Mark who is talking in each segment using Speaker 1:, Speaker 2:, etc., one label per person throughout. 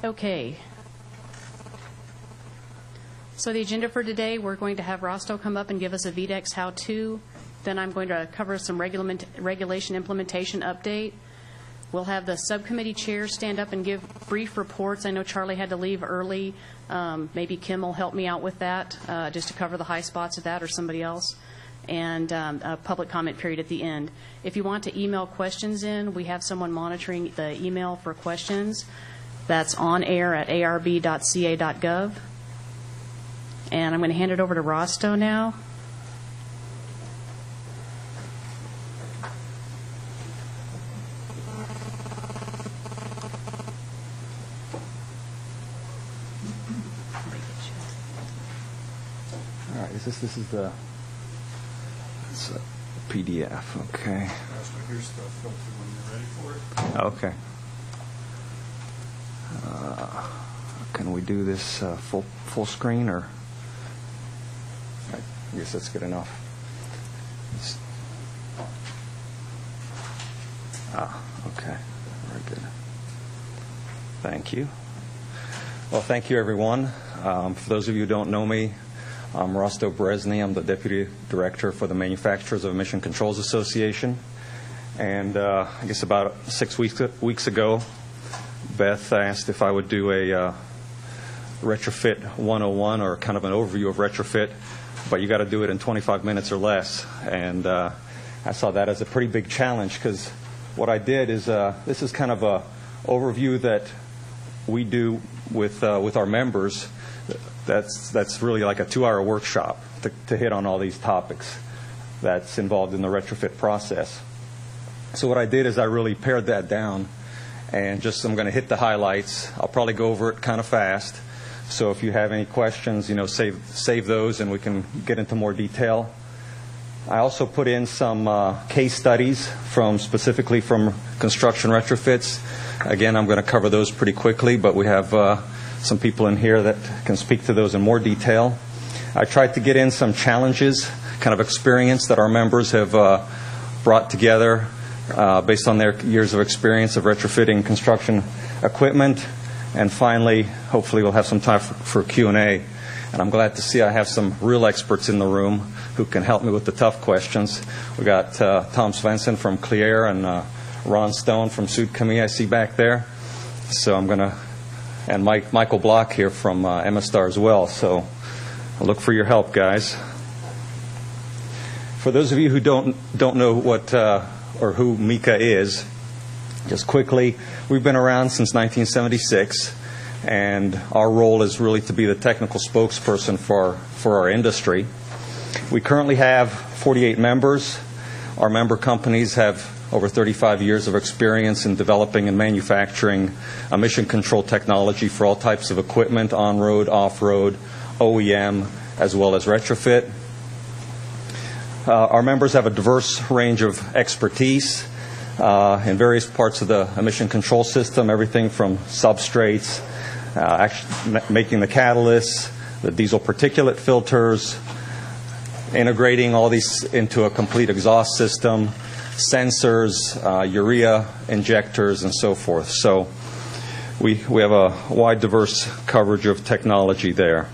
Speaker 1: Okay. So the agenda for today, we're going to have Rosto come up and give us a VDEX how-to. Then I'm going to cover some regulation implementation update. We'll have the subcommittee chairs stand up and give brief reports. I know Charlie had to leave early. Maybe Kim will help me out with that, just to cover the high spots of that, or somebody else. And a public comment period at the end. If you want to email questions in, we have someone monitoring the email for questions. That's on air at arb.ca.gov. And I'm going to hand it over to Rosto now.
Speaker 2: All right, this is the PDF, okay.
Speaker 3: Here's the filter when you're ready for it.
Speaker 2: Okay. Can we do this full screen, or? I guess that's good enough. Okay. Very good. Thank you. Well, thank you, everyone. For those of you who don't know me, I'm Rosto Berezny. I'm the Deputy Director for the Manufacturers of Emission Controls Association. And I guess about 6 weeks ago, Beth asked if I would do a retrofit 101, or kind of an overview of retrofit, but you got to do it in 25 minutes or less. And I saw that as a pretty big challenge, because what I did is this is kind of a overview that we do with our members. That's really like a 2-hour workshop to hit on all these topics that's involved in the retrofit process. So what I did is I really pared that down, and I'm going to hit the highlights. I'll probably go over it kind of fast. So if you have any questions, save those, and we can get into more detail. I also put in some case studies specifically from construction retrofits. Again, I'm going to cover those pretty quickly, but we have some people in here that can speak to those in more detail. I tried to get in some challenges, kind of experience that our members have brought together based on their years of experience of retrofitting construction equipment. And finally, hopefully we'll have some time for Q&A. And I'm glad to see I have some real experts in the room who can help me with the tough questions. We got Tom Svensson from Clear and Ron Stone from Sudchemie I see back there. So I'm going to, and Michael Block here from MSTAR as well. So I'll look for your help, guys. For those of you who don't know what or who MECA is, just quickly, we've been around since 1976, and our role is really to be the technical spokesperson for our industry. We currently have 48 members. Our member companies have over 35 years of experience in developing and manufacturing emission control technology for all types of equipment, on-road, off-road, OEM, as well as retrofit. Our members have a diverse range of expertise in various parts of the emission control system, everything from substrates, making the catalysts, the diesel particulate filters, integrating all these into a complete exhaust system, sensors, urea injectors, and so forth. So we have a wide, diverse coverage of technology there.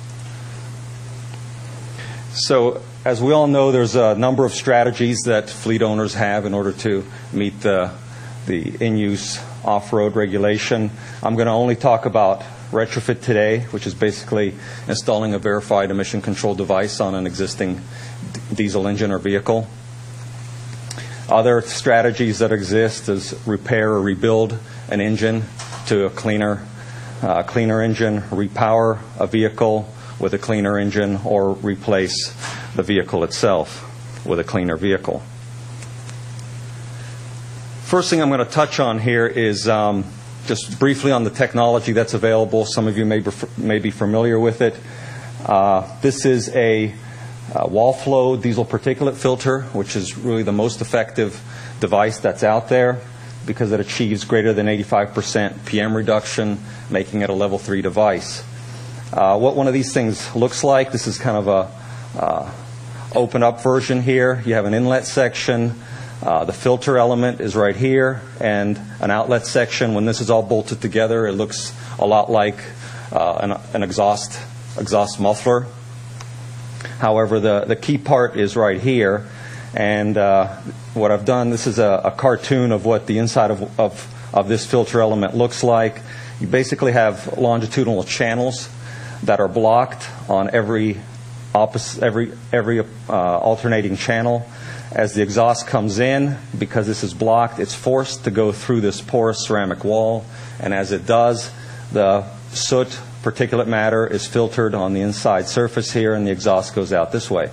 Speaker 2: So as we all know, there's a number of strategies that fleet owners have in order to meet the in-use off-road regulation. I'm going to only talk about retrofit today, which is basically installing a verified emission control device on an existing diesel engine or vehicle. Other strategies that exist is repair or rebuild an engine to a cleaner engine, repower a vehicle with a cleaner engine, or replace the vehicle itself with a cleaner vehicle. First thing I'm going to touch on here is just briefly on the technology that's available. Some of you may be familiar with it. This is a wall flow diesel particulate filter, which is really the most effective device that's out there because it achieves greater than 85% PM reduction, making it a level 3 device. What one of these things looks like, this is kind of a open up version here. You have an inlet section, The filter element is right here, and an outlet section. When this is all bolted together, it looks a lot like an exhaust muffler. However, the key part is right here, and what I've done, this is a cartoon of what the inside of this filter element looks like. You basically have longitudinal channels that are blocked on every alternating channel. As the exhaust comes in, because this is blocked, it's forced to go through this porous ceramic wall, and as it does, the soot, particulate matter, is filtered on the inside surface here, and the exhaust goes out this way.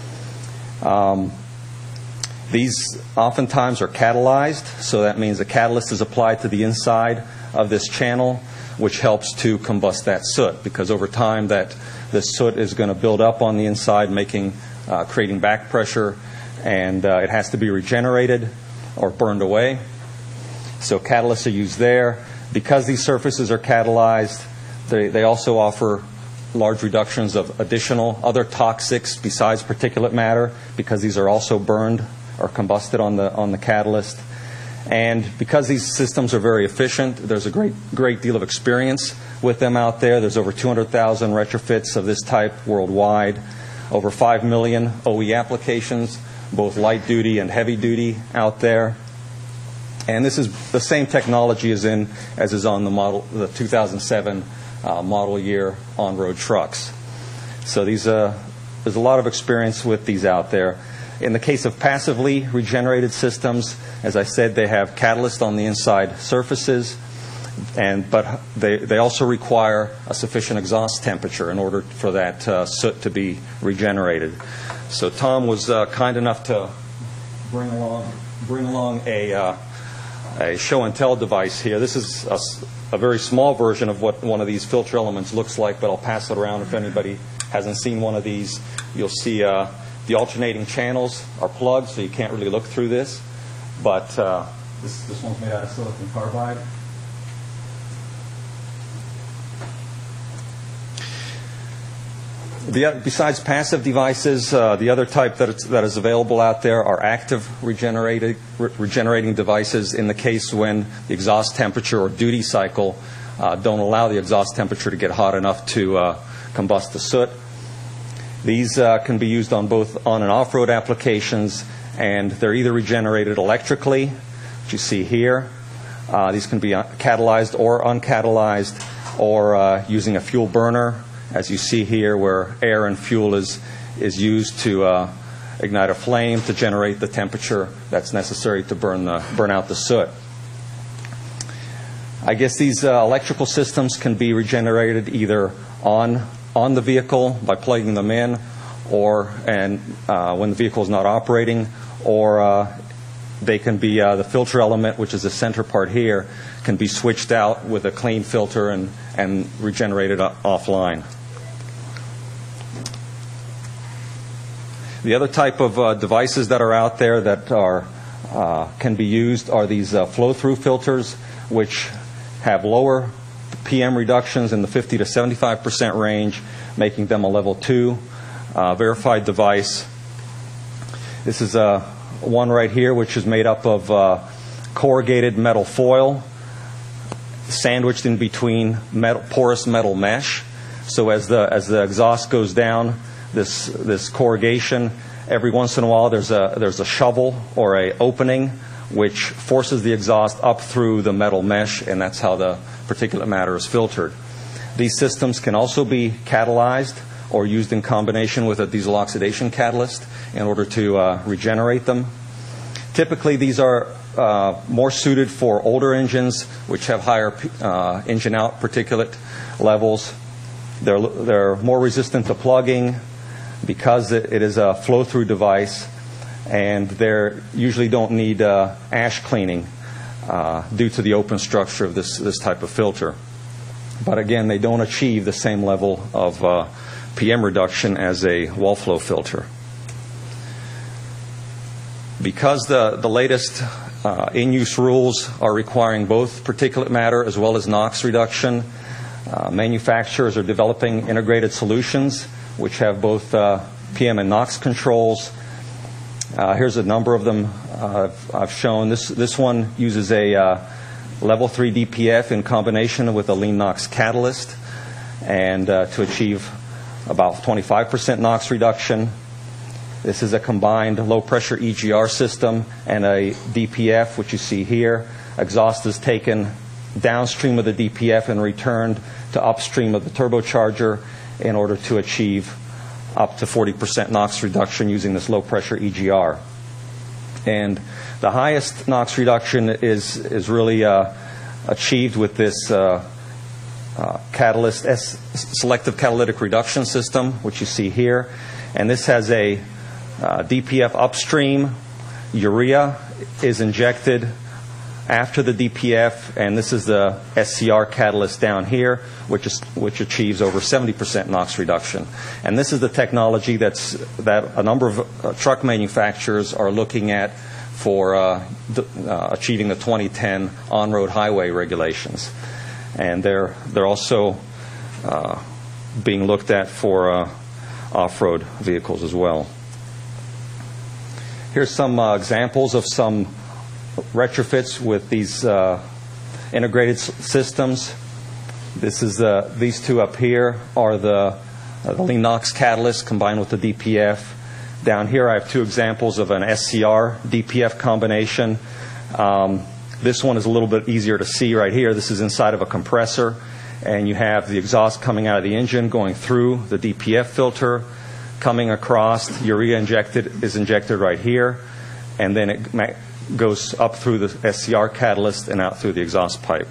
Speaker 2: These oftentimes are catalyzed, so that means a catalyst is applied to the inside of this channel, which helps to combust that soot, because over time the soot is going to build up on the inside, creating back pressure, and it has to be regenerated or burned away. So catalysts are used there. Because these surfaces are catalyzed, they also offer large reductions of other toxics besides particulate matter, because these are also burned or combusted on the catalyst. And because these systems are very efficient, there's a great deal of experience with them out there. There's over 200,000 retrofits of this type worldwide, over 5 million OE applications, both light duty and heavy duty out there. And this is the same technology as is on the 2007 model year on-road trucks. So there's a lot of experience with these out there. In the case of passively regenerated systems, as I said, they have catalyst on the inside surfaces, but they also require a sufficient exhaust temperature in order for that soot to be regenerated. So Tom was kind enough to bring along a show and tell device here. This is a very small version of what one of these filter elements looks like, but I'll pass it around if anybody hasn't seen one of these. You'll see the alternating channels are plugged, so you can't really look through this. But this one's made out of silicon carbide. Besides passive devices, the other type that is available out there are active regenerating devices in the case when the exhaust temperature or duty cycle don't allow the exhaust temperature to get hot enough to combust the soot. These can be used on both on and off-road applications, and they're either regenerated electrically, which you see here. These can be catalyzed or uncatalyzed, or using a fuel burner, as you see here, where air and fuel is used to ignite a flame to generate the temperature that's necessary to burn out the soot. I guess these electrical systems can be regenerated either on the vehicle by plugging them in, or when the vehicle is not operating, or they can be the filter element, which is the center part here, can be switched out with a clean filter and regenerated offline. The other type of devices that are out there that can be used are these flow-through filters, which have lower PM reductions in the 50 to 75% range, making them a level 2 verified device. This is one right here, which is made up of corrugated metal foil sandwiched in between porous metal mesh. So as the exhaust goes down, this corrugation, every once in a while there's a shovel or a opening which forces the exhaust up through the metal mesh, and that's how the particulate matter is filtered. These systems can also be catalyzed or used in combination with a diesel oxidation catalyst in order to regenerate them. Typically, these are more suited for older engines which have higher engine out particulate levels. They're more resistant to plugging because it is a flow-through device, and they usually don't need ash cleaning due to the open structure of this type of filter. But again, they don't achieve the same level of PM reduction as a wall flow filter. Because the latest in-use rules are requiring both particulate matter as well as NOx reduction, manufacturers are developing integrated solutions which have both PM and NOx controls. Here's a number of them I've shown. This one uses a level 3 DPF in combination with a lean NOx catalyst, and to achieve about 25% NOx reduction. This is a combined low-pressure EGR system and a DPF, which you see here. Exhaust is taken downstream of the DPF and returned to upstream of the turbocharger in order to achieve up to 40% NOx reduction using this low-pressure EGR. And the highest NOx reduction is really achieved with this catalyst, selective catalytic reduction system, which you see here. And this has a DPF upstream. Urea is injected after the DPF, and this is the SCR catalyst down here, which achieves over 70% NOx reduction. And this is the technology that a number of truck manufacturers are looking at for achieving the 2010 on-road highway regulations. And they're also being looked at for off-road vehicles as well. Here's some examples of some retrofits with these integrated systems. This is these two up here are the lean NOx catalyst combined with the DPF. Down here I have two examples of an SCR DPF combination. This one is a little bit easier to see right here. This is inside of a compressor, and you have the exhaust coming out of the engine going through the DPF filter, coming across. Urea is injected right here, and then it goes up through the SCR catalyst and out through the exhaust pipe.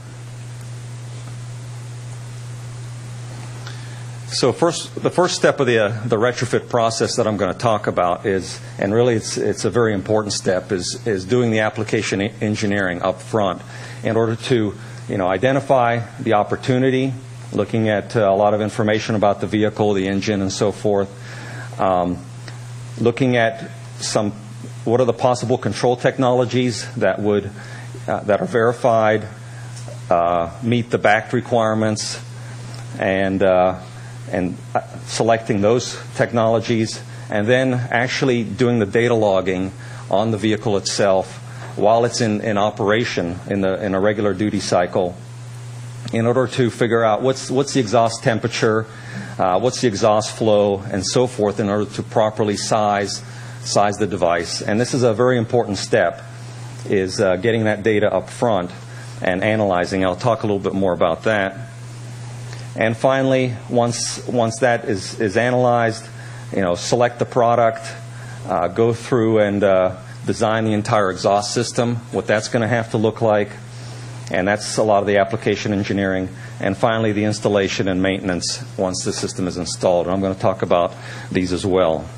Speaker 2: So the first step of the retrofit process that I'm going to talk about is, and really it's a very important step, is doing the application engineering up front in order to identify the opportunity, looking at a lot of information about the vehicle, the engine, and so forth, looking at what are the possible control technologies that are verified, meet the BACT requirements, and selecting those technologies, and then actually doing the data logging on the vehicle itself while it's in operation in a regular duty cycle, in order to figure out what's the exhaust temperature, what's the exhaust flow, and so forth, in order to properly size the device. And this is a very important step, is getting that data up front and analyzing. I'll talk a little bit more about that. And finally, once that is analyzed, select the product, go through and design the entire exhaust system, what that's going to have to look like, and that's a lot of the application engineering. And finally, the installation and maintenance once the system is installed. And I'm going to talk about these as well.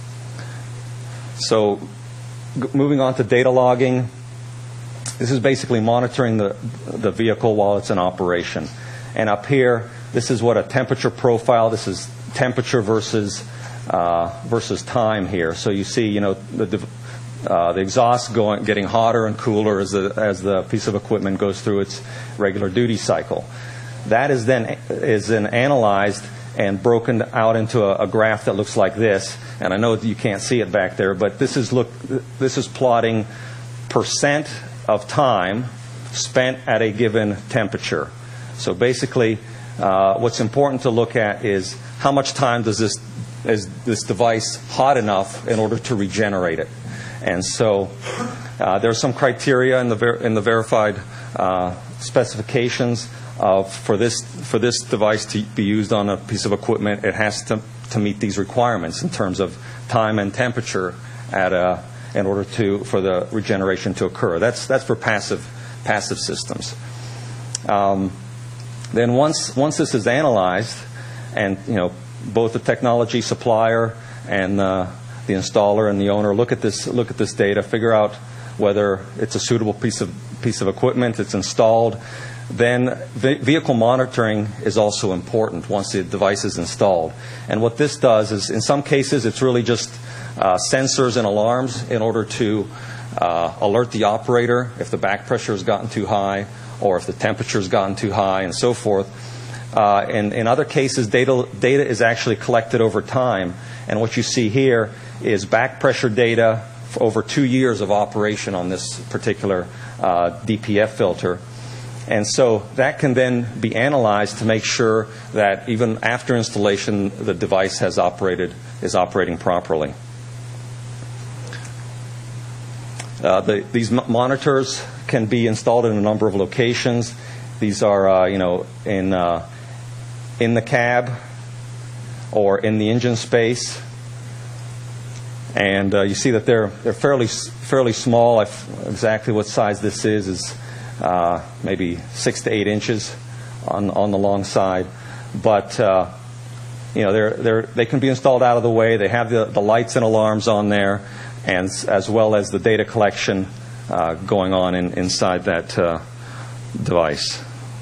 Speaker 2: So, moving on to data logging, this is basically monitoring the vehicle while it's in operation. And up here, this is what a temperature profile. This is temperature versus time here. So you see, the exhaust getting hotter and cooler as the piece of equipment goes through its regular duty cycle. That is then analyzed and broken out into a graph that looks like this. And I know you can't see it back there, but this is plotting percent of time spent at a given temperature. So basically, what's important to look at is how much time is this device hot enough in order to regenerate it. And so there are some criteria in the verified specifications for this device to be used on a piece of equipment. It has to meet these requirements in terms of time and temperature in order for the regeneration to occur. That's for passive systems. Then once this is analyzed, and both the technology supplier and the installer and the owner look at this data, figure out whether it's a suitable piece of equipment, it's installed, then vehicle monitoring is also important once the device is installed. And what this does is, in some cases, it's really just sensors and alarms in order to alert the operator if the back pressure has gotten too high, or if the temperature has gotten too high, and so forth. In other cases, data is actually collected over time, and what you see here is back pressure data for over 2 years of operation on this particular DPF filter. And so that can then be analyzed to make sure that even after installation, the device is operating properly. These monitors can be installed in a number of locations. These are, in the cab or in the engine space, and you see that they're fairly small. Exactly what size this is maybe 6 to 8 inches on the long side, but they can be installed out of the way. They have the lights and alarms on there, and as well as the data collection going on inside that device.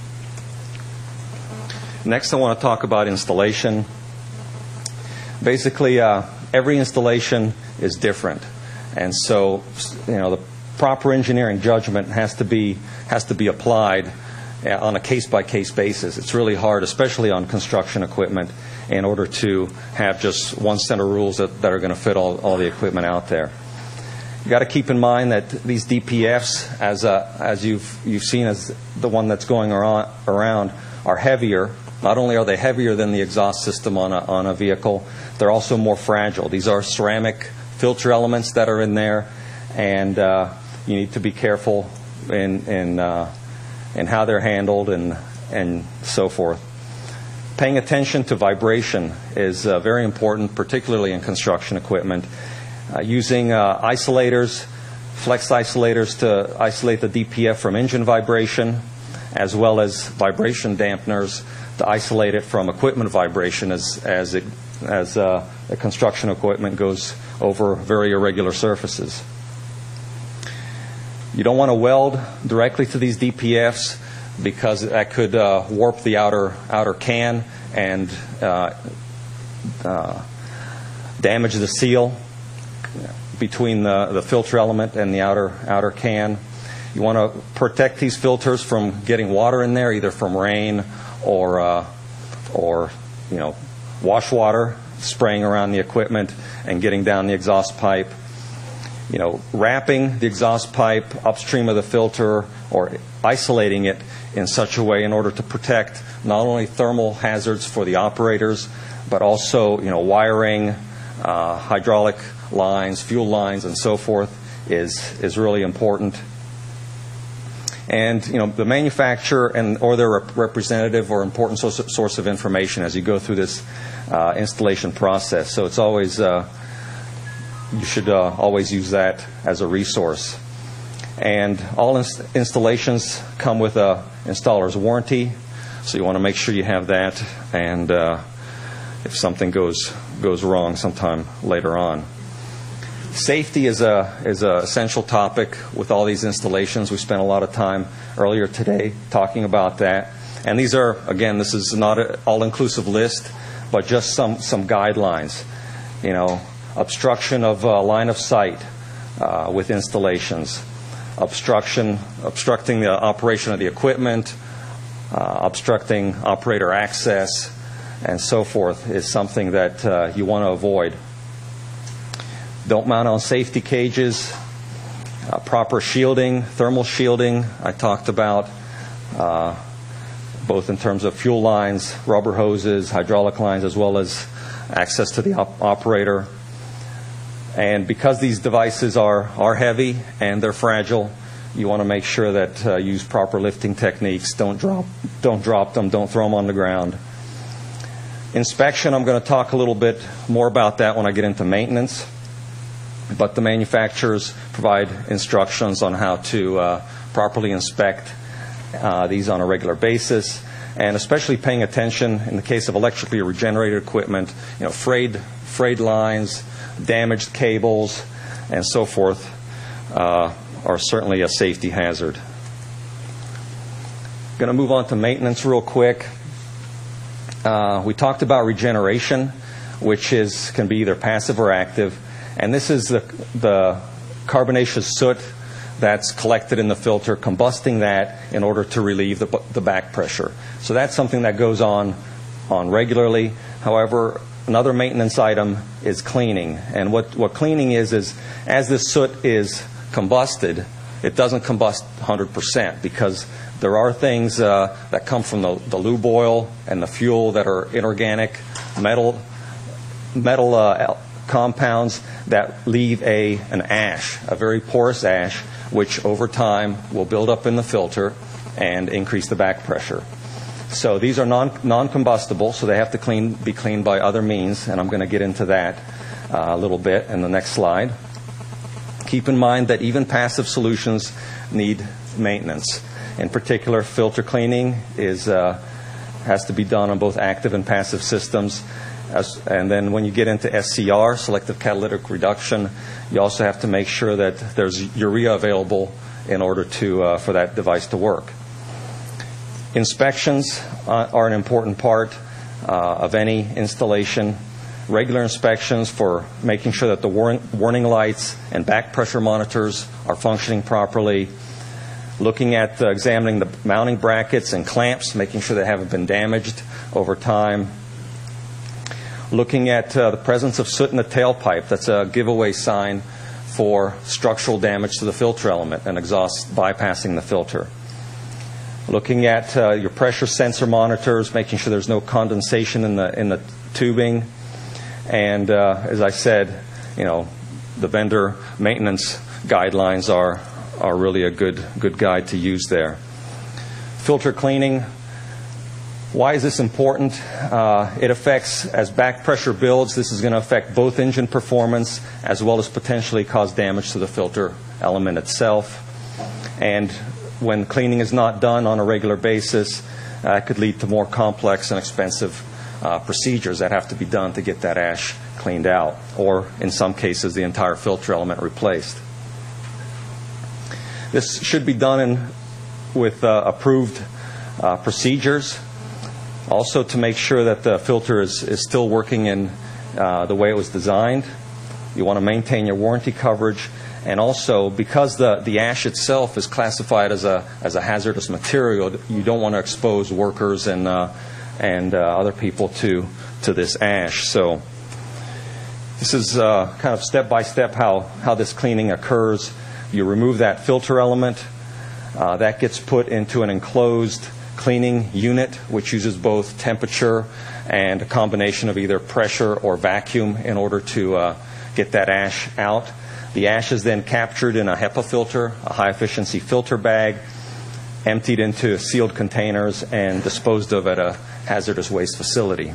Speaker 2: Next, I want to talk about installation. Basically, every installation is different, and so the proper engineering judgment has to be applied on a case-by-case basis. It's really hard, especially on construction equipment, in order to have just one set of rules that are going to fit all the equipment out there. You've got to keep in mind that these DPFs, as you've seen as the one that's going around, are heavier. Not only are they heavier than the exhaust system on a vehicle, they're also more fragile. These are ceramic filter elements that are in there, and you need to be careful in how they're handled and so forth. Paying attention to vibration is very important, particularly in construction equipment. Using isolators, flex isolators to isolate the DPF from engine vibration, as well as vibration dampeners to isolate it from equipment vibration as the construction equipment goes over very irregular surfaces. You don't want to weld directly to these DPFs because that could warp the outer can and damage the seal between the filter element and the outer can. You want to protect these filters from getting water in there, either from rain or wash water spraying around the equipment and getting down the exhaust pipe. Wrapping the exhaust pipe upstream of the filter or isolating it in such a way in order to protect not only thermal hazards for the operators, but also wiring, hydraulic lines, fuel lines, and so forth is really important. And the manufacturer or their representative or important source of information as you go through this installation process. So it's always you should always use that as a resource. And all installations come with a installer's warranty, so you want to make sure you have that. And if something goes wrong sometime later on. Safety is a essential topic with all these installations. We spent a lot of time earlier today talking about that. And these are, again, this is not an all-inclusive list, but just some guidelines. Obstruction of line of sight with installations, obstructing the operation of the equipment, obstructing operator access, and so forth is something that you want to avoid. Don't mount on safety cages. Proper shielding, thermal shielding, I talked about, both in terms of fuel lines, rubber hoses, hydraulic lines, as well as access to the operator. And because these devices are heavy and they're fragile, you want to make sure that you use proper lifting techniques. Don't drop them. Don't throw them on the ground. Inspection, I'm going to talk a little bit more about that when I get into maintenance. But the manufacturers provide instructions on how to properly inspect these on a regular basis, and especially paying attention in the case of electrically regenerated equipment, frayed lines, damaged cables, and so forth are certainly a safety hazard. Going to move on to maintenance real quick. We talked about regeneration, which can be either passive or active. And this is the carbonaceous soot that's collected in the filter, combusting that in order to relieve the back pressure. So that's something that goes on regularly. However, another maintenance item is cleaning. And what cleaning is as this soot is combusted, it doesn't combust 100% because there are things that come from the lube oil and the fuel that are inorganic, metal compounds that leave an ash, a very porous ash, which over time will build up in the filter and increase the back pressure. So these are non-combustible, so they have to be cleaned by other means, and I'm going to get into that a little bit in the next slide. Keep in mind that even passive solutions need maintenance. In particular, filter cleaning has to be done on both active and passive systems. And then when you get into SCR, selective catalytic reduction, you also have to make sure that there's urea available in order for that device to work. Inspections are an important part of any installation. Regular inspections for making sure that the warning lights and back pressure monitors are functioning properly. Looking at examining the mounting brackets and clamps, making sure they haven't been damaged over time. Looking at the presence of soot in the tailpipe, that's a giveaway sign for structural damage to the filter element and exhaust bypassing the filter. Looking at your pressure sensor monitors, making sure there's no condensation in the tubing. And as I said, the vendor maintenance guidelines are really a good guide to use there. Filter cleaning. Why is this important? It affects, as back pressure builds, this is going to affect both engine performance as well as potentially cause damage to the filter element itself. And when cleaning is not done on a regular basis, it could lead to more complex and expensive procedures that have to be done to get that ash cleaned out, or in some cases, the entire filter element replaced. This should be done with approved procedures. Also, to make sure that the filter is still working in the way it was designed. You want to maintain your warranty coverage. And also, because the ash itself is classified as a hazardous material, you don't want to expose workers and other people to this ash. So this is kind of step-by-step how this cleaning occurs. You remove that filter element. That gets put into an enclosed cleaning unit, which uses both temperature and a combination of either pressure or vacuum in order to get that ash out. The ash is then captured in a HEPA filter, a high-efficiency filter bag, emptied into sealed containers, and disposed of at a hazardous waste facility.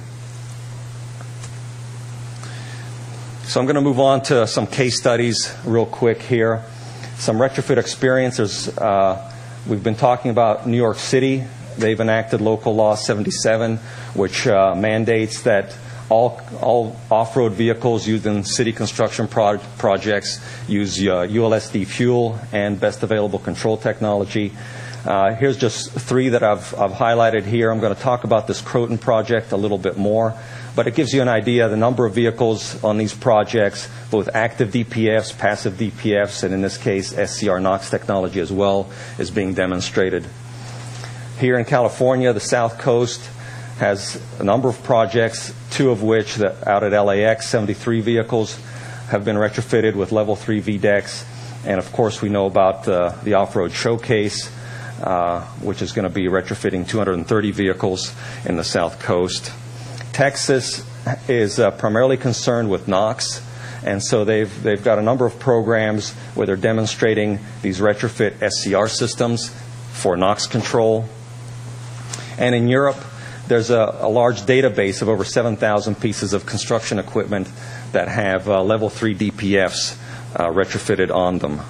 Speaker 2: So I'm going to move on to some case studies real quick here. Some retrofit experiences. We've been talking about New York City. They've enacted Local Law 77, which mandates that all off-road vehicles used in city construction projects use ULSD fuel and best available control technology. Here's just three that I've highlighted here. I'm going to talk about this Croton project a little bit more, but it gives you an idea of the number of vehicles on these projects, both active DPFs, passive DPFs, and in this case, SCR NOx technology as well is being demonstrated. Here in California, the South Coast has a number of projects, two of which out at LAX, 73 vehicles have been retrofitted with level 3 VDEX. And of course, we know about the off-road showcase, which is going to be retrofitting 230 vehicles in the South Coast. Texas is primarily concerned with NOx, and so they've got a number of programs where they're demonstrating these retrofit SCR systems for NOx control. And in Europe, there's a large database of over 7,000 pieces of construction equipment that have level 3 DPFs retrofitted on them.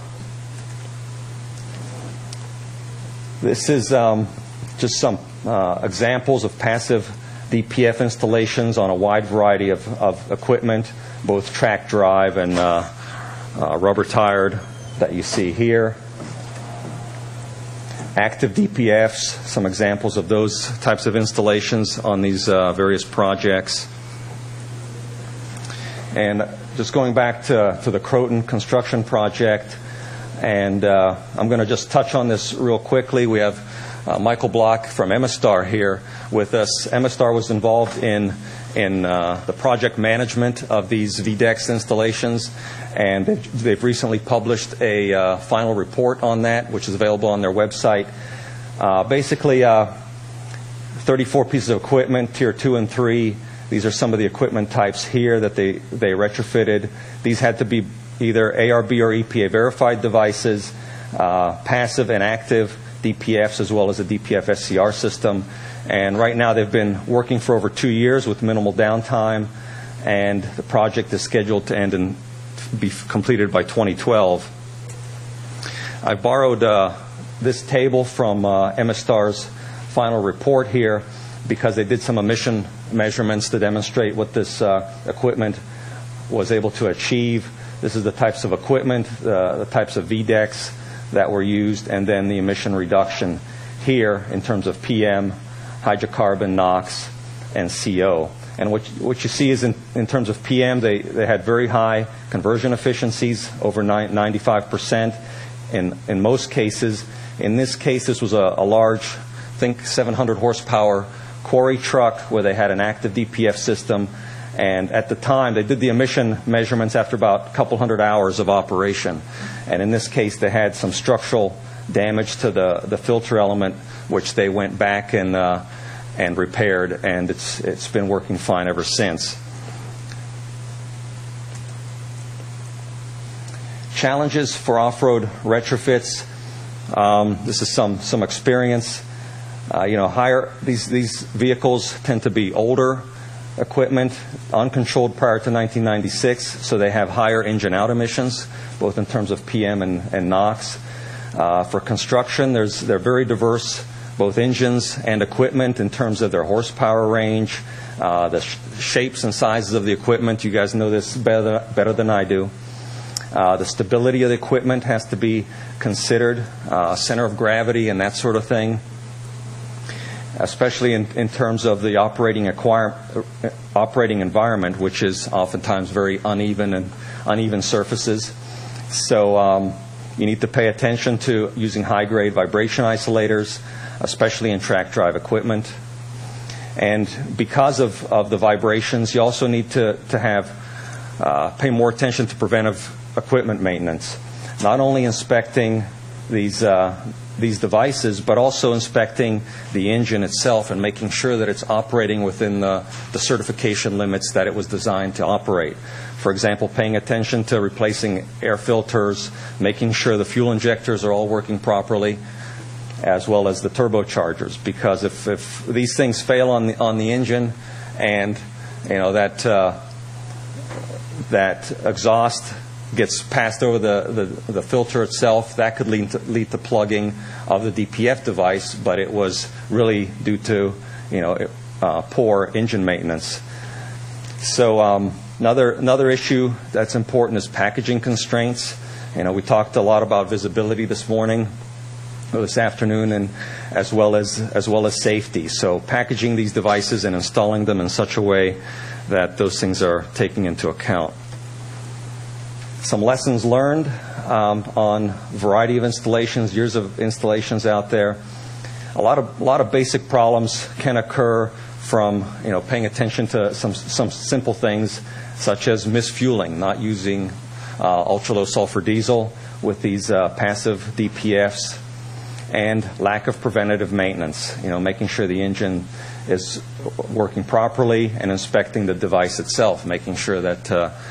Speaker 2: This is just some examples of passive DPF installations on a wide variety of equipment, both track drive and rubber tired that you see here. Active DPFs, some examples of those types of installations on these various projects. And just going back to the Croton construction project, and I'm going to just touch on this real quickly. We have Michael Block from Emistar here with us. Emistar was involved in the project management of these VDEX installations, and they've recently published a final report on that, which is available on their website. Basically, 34 pieces of equipment, Tier 2 and 3. These are some of the equipment types here that they retrofitted. These had to be either ARB or EPA verified devices, passive and active DPFs, as well as a DPF SCR system. And right now they've been working for over 2 years with minimal downtime, and the project is scheduled to end and be completed by 2012. I borrowed this table from Emistar's final report here because they did some emission measurements to demonstrate what this equipment was able to achieve. This is the types of equipment, the types of VDEX that were used, and then the emission reduction here in terms of PM, hydrocarbon, NOx, and CO. And what you see is in terms of PM, they had very high conversion efficiencies, over 95% in most cases. In this case, this was a large, I think 700 horsepower quarry truck where they had an active DPF system. And at the time, they did the emission measurements after about a couple hundred hours of operation. And in this case, they had some structural damage to the filter element, which they went back and repaired, and it's been working fine ever since. Challenges for off-road retrofits. This is some experience. These vehicles tend to be older equipment, uncontrolled prior to 1996, so they have higher engine-out emissions, both in terms of PM and NOx. For construction, they're very diverse, both engines and equipment in terms of their horsepower range, the shapes and sizes of the equipment. You guys know this better than I do. The stability of the equipment has to be considered, center of gravity and that sort of thing, especially in terms of the operating environment, which is oftentimes very uneven surfaces. So you need to pay attention to using high-grade vibration isolators, especially in track drive equipment. And because of the vibrations, you also need to pay more attention to preventive equipment maintenance, not only inspecting these devices, but also inspecting the engine itself and making sure that it's operating within the certification limits that it was designed to operate. For example, paying attention to replacing air filters, making sure the fuel injectors are all working properly, as well as the turbochargers. Because if these things fail on the engine, and that exhaust gets passed over the filter itself, that could lead to plugging of the DPF device, but it was really due to poor engine maintenance. So another issue that's important is packaging constraints. We talked a lot about visibility this afternoon, and as well as safety. So packaging these devices and installing them in such a way that those things are taken into account. Some lessons learned on a variety of installations, years of installations out there. A lot of basic problems can occur from paying attention to some simple things such as misfueling, not using ultra-low sulfur diesel with these passive DPFs, and lack of preventative maintenance. Making sure the engine is working properly, and inspecting the device itself, making sure that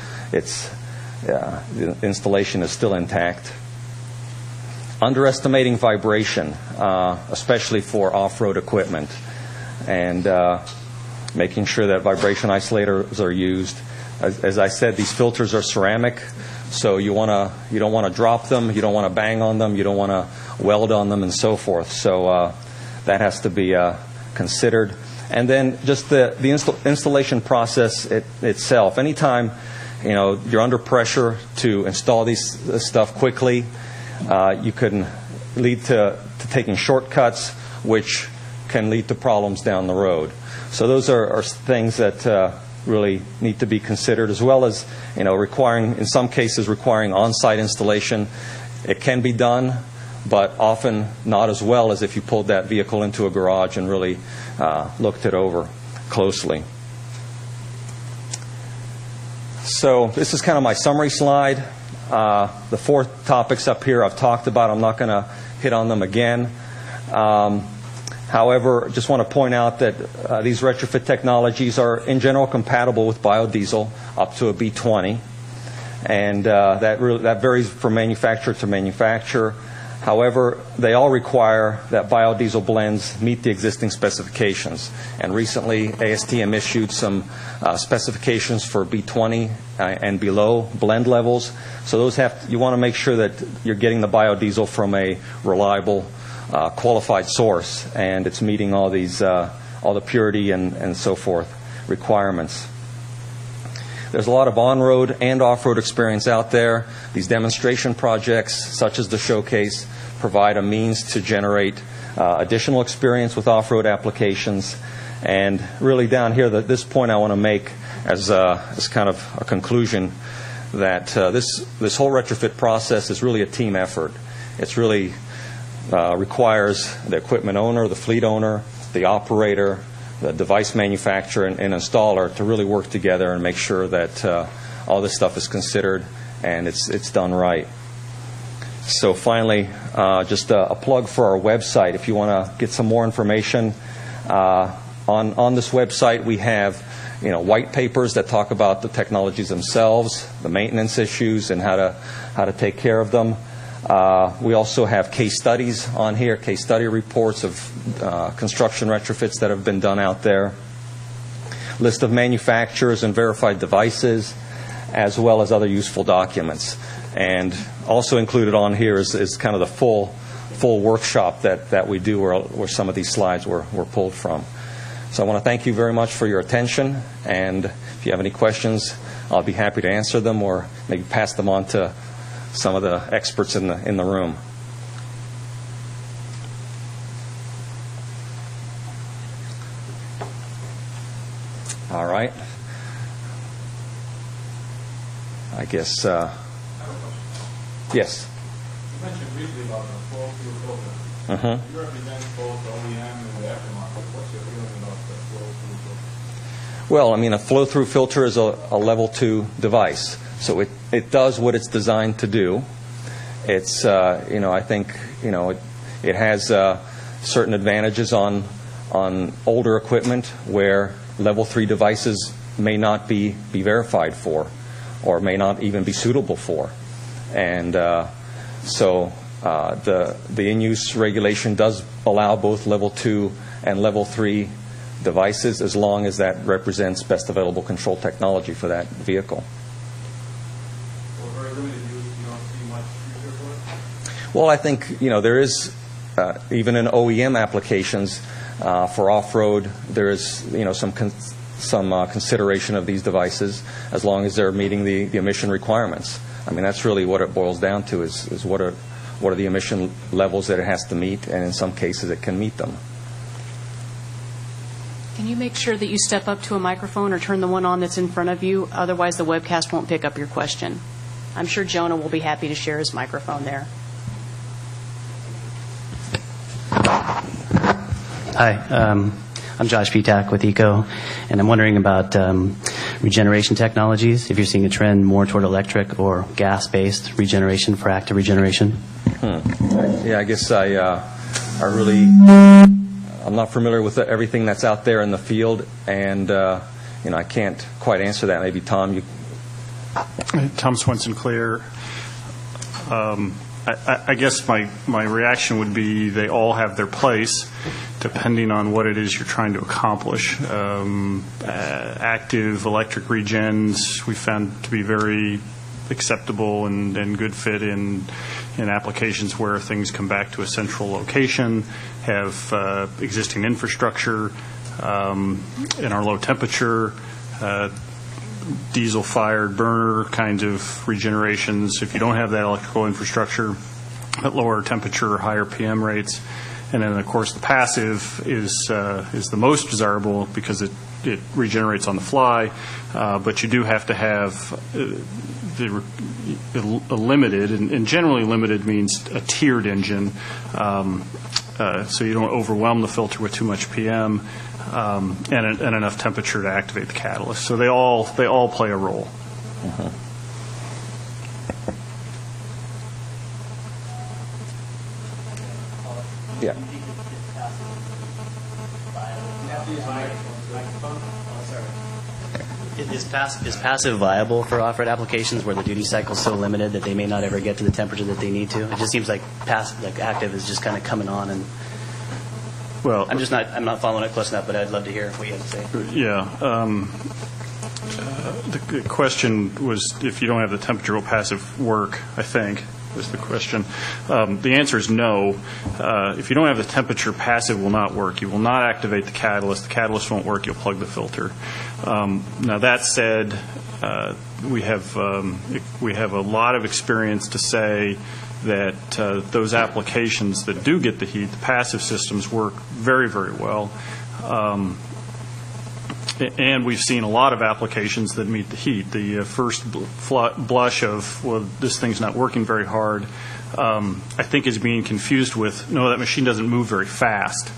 Speaker 2: the installation is still intact. Underestimating vibration, especially for off-road equipment, and making sure that vibration isolators are used. As I said, these filters are ceramic, so you don't want to drop them, you don't want to bang on them, you don't want to weld on them, and so forth. So that has to be considered. And then just the installation process itself. Anytime you're under pressure to install this stuff quickly, you can lead to taking shortcuts, which can lead to problems down the road. So those are things that really need to be considered, as well as in some cases requiring on-site installation. It can be done, but often not as well as if you pulled that vehicle into a garage and really looked it over closely. So this is kind of my summary slide. The 4 topics up here I've talked about. I'm not going to hit on them again. However, just want to point out that these retrofit technologies are in general compatible with biodiesel up to a B20, and that varies from manufacturer to manufacturer. However, they all require that biodiesel blends meet the existing specifications. And recently, ASTM issued some specifications for B20 and below blend levels. So those you want to make sure that you're getting the biodiesel from a reliable, qualified source, and it's meeting all these, all the purity and so forth requirements. There's a lot of on-road and off-road experience out there. These demonstration projects, such as the showcase, provide a means to generate additional experience with off-road applications. And really down here, this point I want to make as kind of a conclusion that this whole retrofit process is really a team effort. It's really requires the equipment owner, the fleet owner, the operator, the device manufacturer and installer to really work together and make sure that all this stuff is considered and it's done right. So finally, just a plug for our website. If you want to get some more information on this website, we have white papers that talk about the technologies themselves, the maintenance issues, and how to take care of them. We also have case studies on here, case study reports of construction retrofits that have been done out there, list of manufacturers and verified devices, as well as other useful documents. And also included on here is kind of the full workshop that we do where some of these slides were pulled from. So I want to thank you very much for your attention, and if you have any questions, I'll be happy to answer them or maybe pass them on to some of the experts in the room. All right. I guess, yes.
Speaker 3: You mentioned briefly about the flow-through filter.
Speaker 2: Mm-hmm.
Speaker 3: You represent both the OEM and the aftermarket. What's your feeling about the flow-through filter?
Speaker 2: Well, I mean, a flow-through filter is a level 2 device. So it does what it's designed to do. It's, I think, it has certain advantages on older equipment where level 3 devices may not be verified for or may not even be suitable for. And so the in-use regulation does allow both level 2 and level 3 devices as long as that represents best available control technology for that vehicle. Well, I think, there is, even in OEM applications for off-road, there is, some consideration of these devices as long as they're meeting the emission requirements. I mean, that's really what it boils down to is what are the emission levels that it has to meet, and in some cases it can meet them.
Speaker 1: Can you make sure that you step up to a microphone or turn the one on that's in front of you? Otherwise, the webcast won't pick up your question. I'm sure Jonah will be happy to share his microphone there.
Speaker 4: Hi, I'm Josh Petak with ECO, and I'm wondering about regeneration technologies, if you're seeing a trend more toward electric or gas-based regeneration for active regeneration.
Speaker 2: Yeah, I guess I'm not familiar with everything that's out there in the field, and I can't quite answer that. Maybe Tom, you.
Speaker 3: Tom Swenson Clear. I guess my reaction would be they all have their place depending on what it is you're trying to accomplish. Active electric regens we found to be very acceptable and good fit in applications where things come back to a central location, have existing infrastructure, in our low temperature, diesel-fired burner kinds of regenerations. If you don't have that electrical infrastructure at lower temperature or higher PM rates, And then, of course, the passive is the most desirable because it regenerates on the fly, but you do have to have a limited, and generally limited means a tiered engine, so you don't overwhelm the filter with too much PM, and enough temperature to activate the catalyst. So they all play a role.
Speaker 2: Yeah.
Speaker 4: Is passive viable for off-road applications where the duty cycle is so limited that they may not ever get to the temperature that they need to? It just seems like active is just kind of coming on, and
Speaker 3: Well,
Speaker 4: I'm not following it close enough, but I'd love to hear what you have to say.
Speaker 3: Yeah. The question was, if you don't have the temperature, will passive work, I think, was the question. The answer is no. If you don't have the temperature, passive will not work. You will not activate the catalyst. The catalyst won't work. You'll plug the filter. Now, that said, we have a lot of experience to say that those applications that do get the heat, the passive systems, work very, very well. And we've seen a lot of applications that meet the heat. The first blush of, well, this thing's not working very hard, I think is being confused with, no, that machine doesn't move very fast.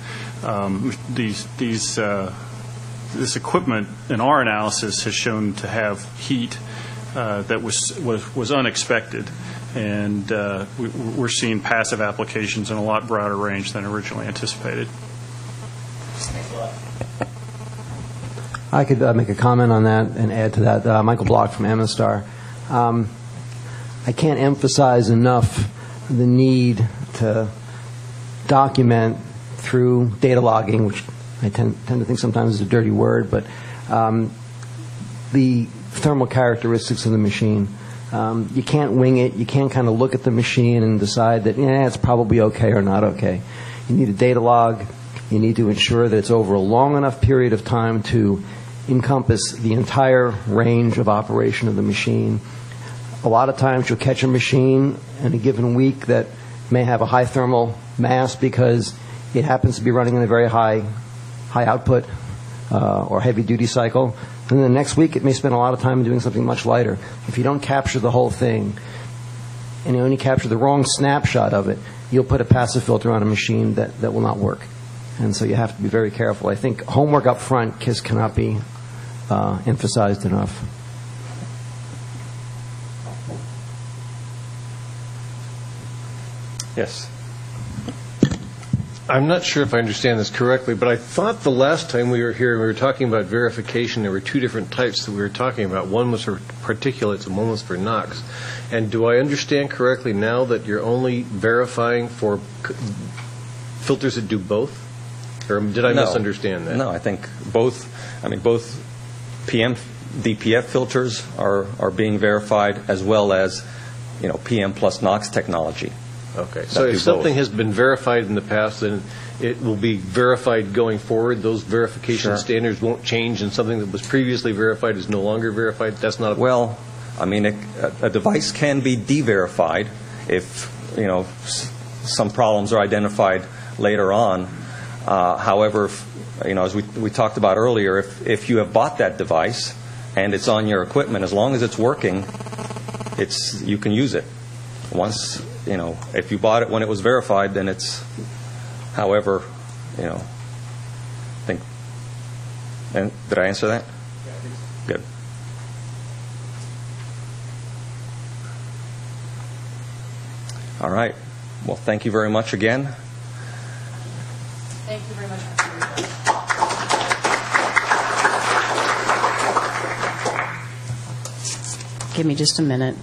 Speaker 3: This equipment, in our analysis, has shown to have heat that was unexpected. And we're seeing passive applications in a lot broader range than originally anticipated.
Speaker 4: Thanks a lot.
Speaker 5: I could make a comment on that and add to that. Michael Block from Amnistar. I can't emphasize enough the need to document through data logging, which I tend to think sometimes is a dirty word, but the thermal characteristics of the machine. You can't wing it. You can't kind of look at the machine and decide that, it's probably okay or not okay. You need a data log. You need to ensure that it's over a long enough period of time to encompass the entire range of operation of the machine. A lot of times you'll catch a machine in a given week that may have a high thermal mass because it happens to be running in a very high output or heavy duty cycle. And then the next week it may spend a lot of time doing something much lighter. If you don't capture the whole thing and you only capture the wrong snapshot of it, you'll put a passive filter on a machine that will not work. And so you have to be very careful. I think homework up front cannot be emphasized enough.
Speaker 2: Yes.
Speaker 6: I'm not sure if I understand this correctly, but I thought the last time we were here and we were talking about verification, there were two different types that we were talking about. One was for particulates and one was for NOx. And do I understand correctly now that you're only verifying for filters that do both? Or did I misunderstand that?
Speaker 2: No, I think both PM DPF filters are being verified, as well as PM plus NOx technology.
Speaker 6: Okay. So if something has been verified in the past, then it will be verified going forward. Those verification standards won't change, and something that was previously verified is no longer verified. That's not a
Speaker 2: well. I mean, a device can be de-verified if some problems are identified later on. However, as we talked about earlier, if you have bought that device and it's on your equipment, as long as it's working, you can use it. Once if you bought it when it was verified, then it's. However, think. And did I answer that?
Speaker 3: Yeah, I think so.
Speaker 2: Good. All right. Well, thank you very much again.
Speaker 1: Thank you very much. Give me just a minute.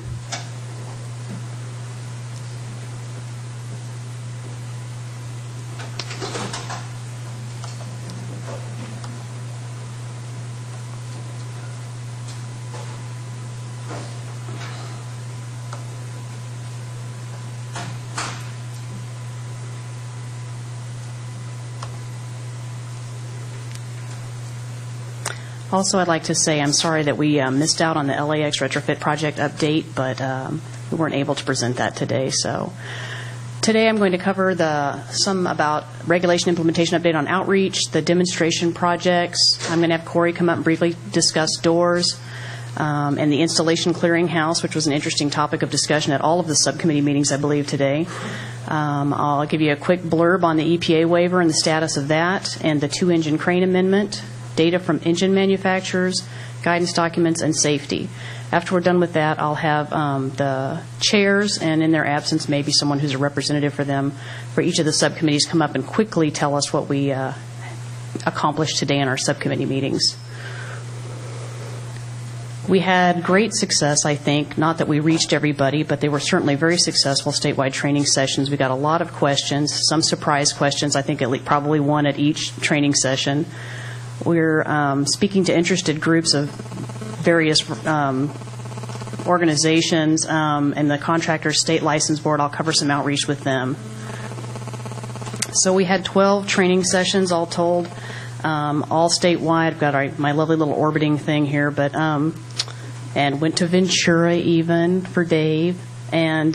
Speaker 1: Also, I'd like to say I'm sorry that we missed out on the LAX retrofit project update, but we weren't able to present that today. So Today I'm going to cover some about regulation implementation update on outreach, the demonstration projects. I'm going to have Corey come up and briefly discuss doors and the installation clearinghouse, which was an interesting topic of discussion at all of the subcommittee meetings, I believe, today. I'll give you a quick blurb on the EPA waiver and the status of that, and the 2-engine crane amendment, data from engine manufacturers, guidance documents, and safety. After we're done with that, I'll have the chairs, and in their absence, maybe someone who's a representative for them, for each of the subcommittees, come up and quickly tell us what we accomplished today in our subcommittee meetings. We had great success, I think. Not that we reached everybody, but they were certainly very successful statewide training sessions. We got a lot of questions, some surprise questions, I think at least probably one at each training session. We're speaking to interested groups of various organizations and the Contractor State License Board. I'll cover some outreach with them. So we had 12 training sessions all told, all statewide. I've got my lovely little orbiting thing here, but and went to Ventura even for Dave. And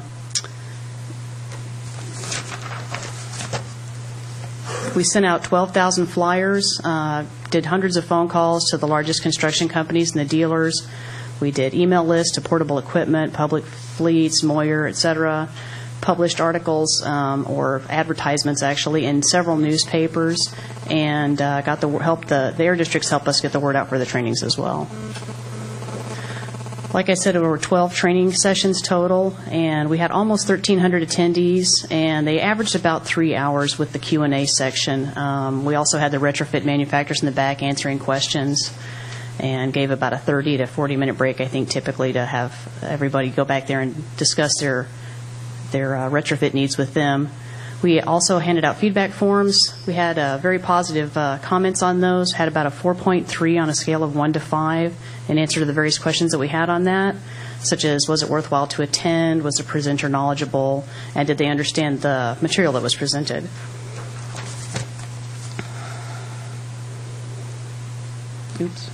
Speaker 1: we sent out 12,000 flyers, did hundreds of phone calls to the largest construction companies and the dealers. We did email lists to portable equipment, public fleets, Moyer, et cetera, published articles or advertisements, actually, in several newspapers, and got the air districts helped us get the word out for the trainings as well. Like I said, there were 12 training sessions total, and we had almost 1,300 attendees, and they averaged about 3 hours with the Q&A section. We also had the retrofit manufacturers in the back answering questions, and gave about a 30 to 40-minute break, I think, typically to have everybody go back there and discuss their retrofit needs with them. We also handed out feedback forms. We had very positive comments on those, had about a 4.3 on a scale of 1 to 5 in answer to the various questions that we had on that, such as was it worthwhile to attend, was the presenter knowledgeable, and did they understand the material that was presented. Oops.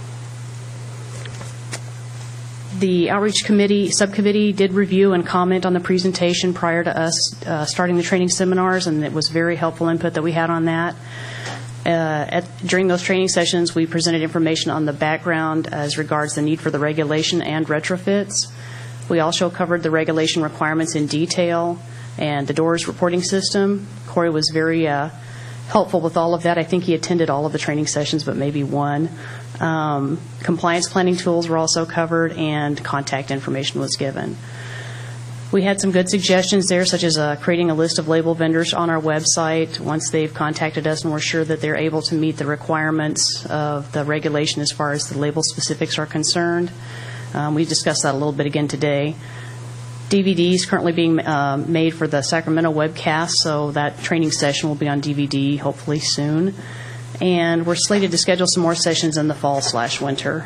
Speaker 1: The Outreach Subcommittee did review and comment on the presentation prior to us starting the training seminars, and it was very helpful input that we had on that. During those training sessions, we presented information on the background as regards the need for the regulation and retrofits. We also covered the regulation requirements in detail and the doors reporting system. Corey was very helpful with all of that. I think he attended all of the training sessions, but maybe one. Compliance planning tools were also covered, and contact information was given. We had some good suggestions there, such as creating a list of label vendors on our website once they've contacted us and we're sure that they're able to meet the requirements of the regulation as far as the label specifics are concerned. We discussed that a little bit again today. DVDs currently being made for the Sacramento webcast, so that training session will be on DVD hopefully soon. And we're slated to schedule some more sessions in the fall/winter.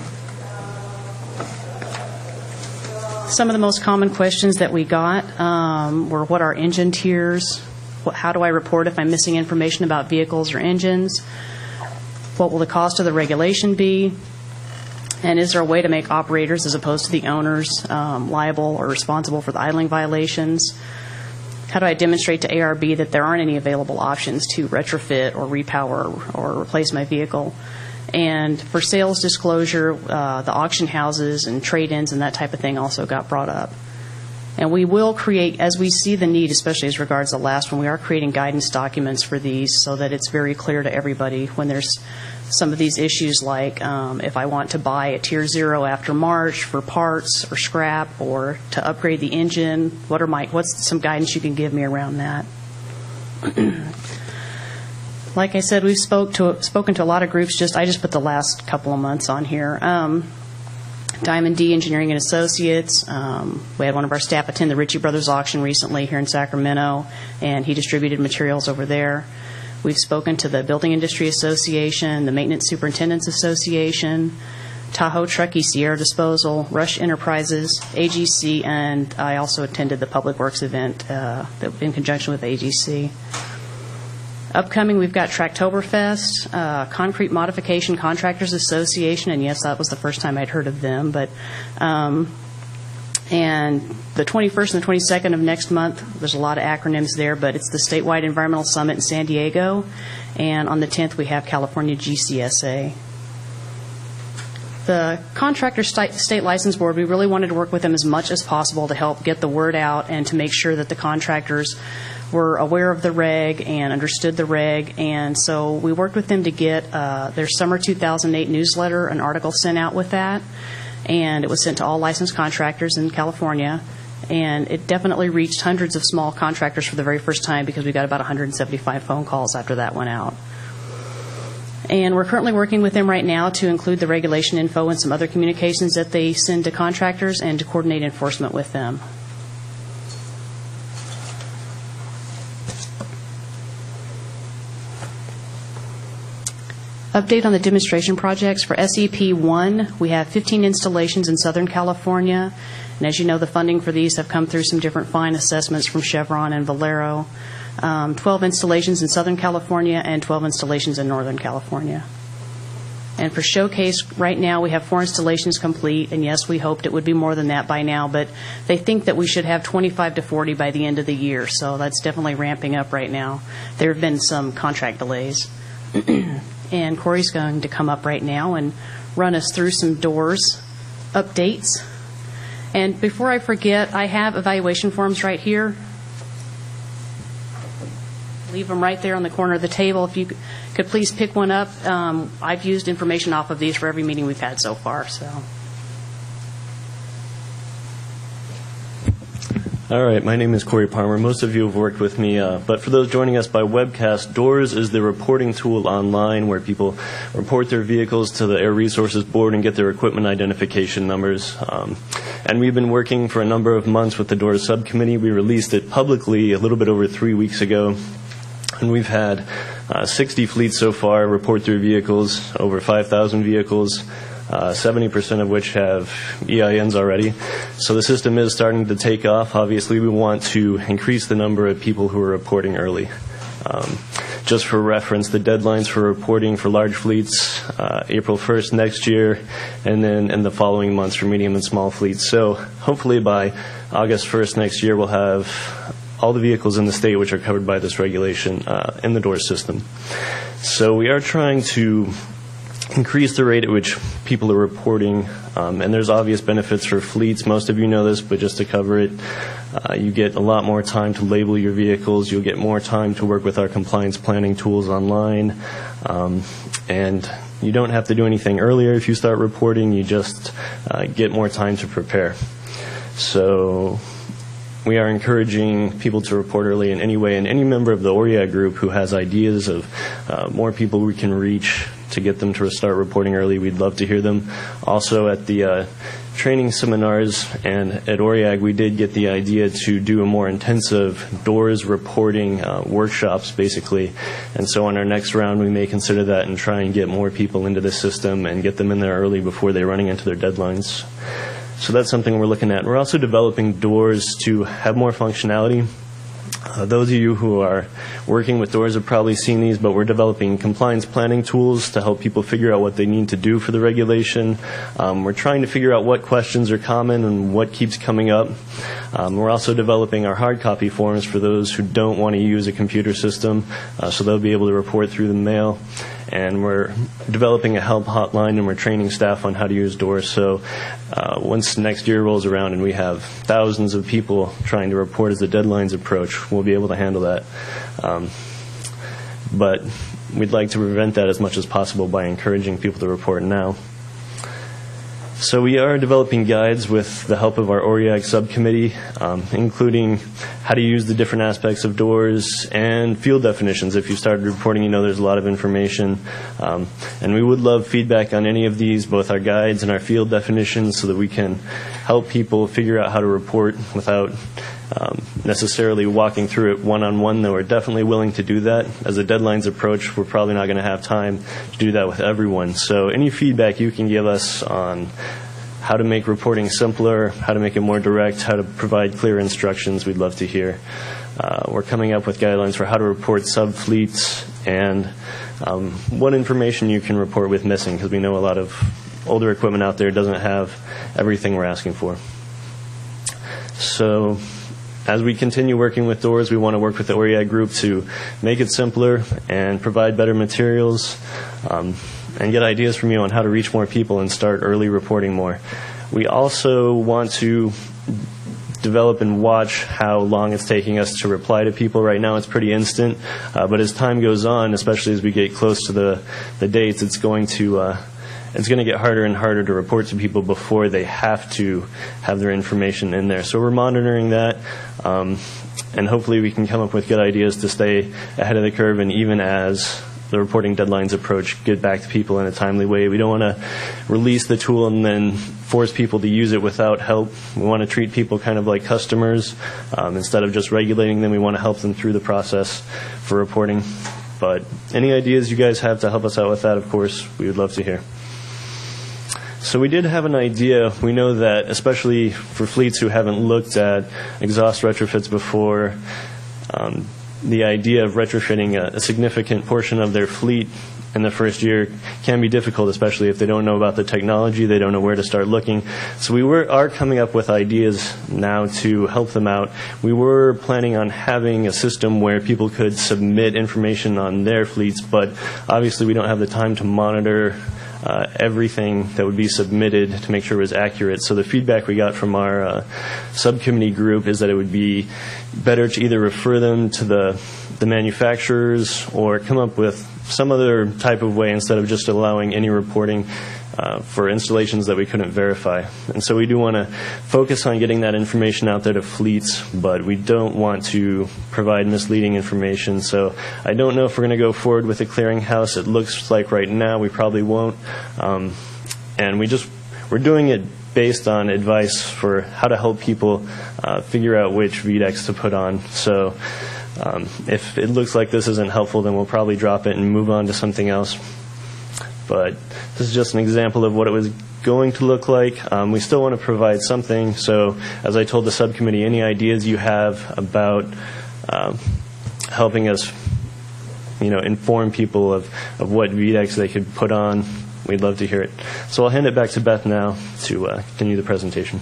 Speaker 1: Some of the most common questions that we got were what are engine tiers? How do I report if I'm missing information about vehicles or engines? What will the cost of the regulation be? And is there a way to make operators, as opposed to the owners, liable or responsible for the idling violations? How do I demonstrate to ARB that there aren't any available options to retrofit or repower or replace my vehicle? And for sales disclosure, the auction houses and trade-ins and that type of thing also got brought up. And we will create, as we see the need, especially as regards the last one, we are creating guidance documents for these so that it's very clear to everybody when there's some of these issues, like if I want to buy a Tier 0 after March for parts or scrap or to upgrade the engine, what's some guidance you can give me around that? Like I said, we've spoken to a lot of groups. I just put the last couple of months on here. Diamond D Engineering and Associates. We had one of our staff attend the Ritchie Brothers auction recently here in Sacramento, and he distributed materials over there. We've spoken to the Building Industry Association, the Maintenance Superintendents Association, Tahoe Truckee Sierra Disposal, Rush Enterprises, AGC, and I also attended the Public Works event in conjunction with AGC. Upcoming, we've got Tractoberfest, Concrete Modification Contractors Association, and yes, that was the first time I'd heard of them, but And the 21st and the 22nd of next month, there's a lot of acronyms there, but it's the Statewide Environmental Summit in San Diego. And on the 10th, we have California GCSA. The Contractor State License Board, we really wanted to work with them as much as possible to help get the word out and to make sure that the contractors were aware of the reg and understood the reg. And so we worked with them to get their summer 2008 newsletter, an article sent out with that. And it was sent to all licensed contractors in California. And it definitely reached hundreds of small contractors for the very first time because we got about 175 phone calls after that went out. And we're currently working with them right now to include the regulation info and some other communications that they send to contractors and to coordinate enforcement with them. Update on the demonstration projects. For SEP1, we have 15 installations in Southern California. And as you know, the funding for these have come through some different fine assessments from Chevron and Valero. 12 installations in Southern California and 12 installations in Northern California. And for Showcase, right now we have 4 installations complete. And yes, we hoped it would be more than that by now, but they think that we should have 25 to 40 by the end of the year. So that's definitely ramping up right now. There have been some contract delays. And Corey's going to come up right now and run us through some doors updates. And before I forget, I have evaluation forms right here. Leave them right there on the corner of the table. If you could please pick one up. I've used information off of these for every meeting we've had so far. So.
Speaker 7: All right, my name is Corey Palmer. Most of you have worked with me, but for those joining us by webcast, DOORS is the reporting tool online where people report their vehicles to the Air Resources Board and get their equipment identification numbers. And we've been working for a number of months with the DOORS subcommittee. We released it publicly a little bit over 3 weeks ago, and we've had 60 fleets so far report their vehicles, over 5,000 vehicles. 70% of which have EINs already. So the system is starting to take off. Obviously, we want to increase the number of people who are reporting early. Just for reference, the deadlines for reporting for large fleets, April 1st next year, and then in the following months for medium and small fleets. So hopefully by August 1st next year, we'll have all the vehicles in the state which are covered by this regulation in the DOORS system. So we are trying to increase the rate at which people are reporting, and there's obvious benefits for fleets. Most of you know this, but just to cover it, you get a lot more time to label your vehicles. You'll get more time to work with our compliance planning tools online, and you don't have to do anything earlier if you start reporting. You just get more time to prepare. So we are encouraging people to report early in any way, and any member of the ORIAG group who has ideas of more people we can reach to get them to start reporting early, we'd love to hear them. Also at the training seminars and at ORIAG, we did get the idea to do a more intensive DOORS reporting workshops, basically. And so on our next round, we may consider that and try and get more people into the system and get them in there early before they're running into their deadlines. So that's something we're looking at. We're also developing DOORS to have more functionality. Those of you who are working with DOORS have probably seen these, but we're developing compliance planning tools to help people figure out what they need to do for the regulation. We're trying to figure out what questions are common and what keeps coming up. We're also developing our hard copy forms for those who don't want to use a computer system, so they'll be able to report through the mail. And we're developing a help hotline, and we're training staff on how to use DOORS. So once next year rolls around and we have thousands of people trying to report as the deadlines approach, we'll be able to handle that. But we'd like to prevent that as much as possible by encouraging people to report now. So we are developing guides with the help of our ORIAG subcommittee, including how to use the different aspects of DOORS and field definitions. If you started reporting, you know there's a lot of information. And we would love feedback on any of these, both our guides and our field definitions, so that we can help people figure out how to report without necessarily walking through it one-on-one, though we're definitely willing to do that. As the deadlines approach, we're probably not going to have time to do that with everyone. So any feedback you can give us on how to make reporting simpler, how to make it more direct, how to provide clear instructions, we'd love to hear. We're coming up with guidelines for how to report subfleets and what information you can report with missing, because we know a lot of older equipment out there doesn't have everything we're asking for. So as we continue working with Doors, we want to work with the ORIAG group to make it simpler and provide better materials and get ideas from you on how to reach more people and start early reporting more. We also want to develop and watch how long it's taking us to reply to people. Right now it's pretty instant, but as time goes on, especially as we get close to the dates, it's going to get harder and harder to report to people before they have to have their information in there. So we're monitoring that, and hopefully we can come up with good ideas to stay ahead of the curve, and even as the reporting deadlines approach, get back to people in a timely way. We don't want to release the tool and then force people to use it without help. We want to treat people kind of like customers. Instead of just regulating them, we want to help them through the process for reporting. But any ideas you guys have to help us out with that, of course, we would love to hear. So we did have an idea. We know that, especially for fleets who haven't looked at exhaust retrofits before, the idea of retrofitting a significant portion of their fleet in the first year can be difficult, especially if they don't know about the technology, they don't know where to start looking. So we are coming up with ideas now to help them out. We were planning on having a system where people could submit information on their fleets, but obviously we don't have the time to monitor everything that would be submitted to make sure it was accurate. So the feedback we got from our subcommittee group is that it would be better to either refer them to the manufacturers or come up with some other type of way instead of just allowing any reporting for installations that we couldn't verify. And so we do want to focus on getting that information out there to fleets, but we don't want to provide misleading information. So I don't know if we're going to go forward with a clearinghouse. It looks like right now we probably won't. And we're doing it based on advice for how to help people figure out which VDEX to put on. So if it looks like this isn't helpful, then we'll probably drop it and move on to something else. But this is just an example of what it was going to look like. We still want to provide something. So as I told the subcommittee, any ideas you have about helping us, inform people of what VDEX they could put on, we'd love to hear it. So I'll hand it back to Beth now to continue the presentation.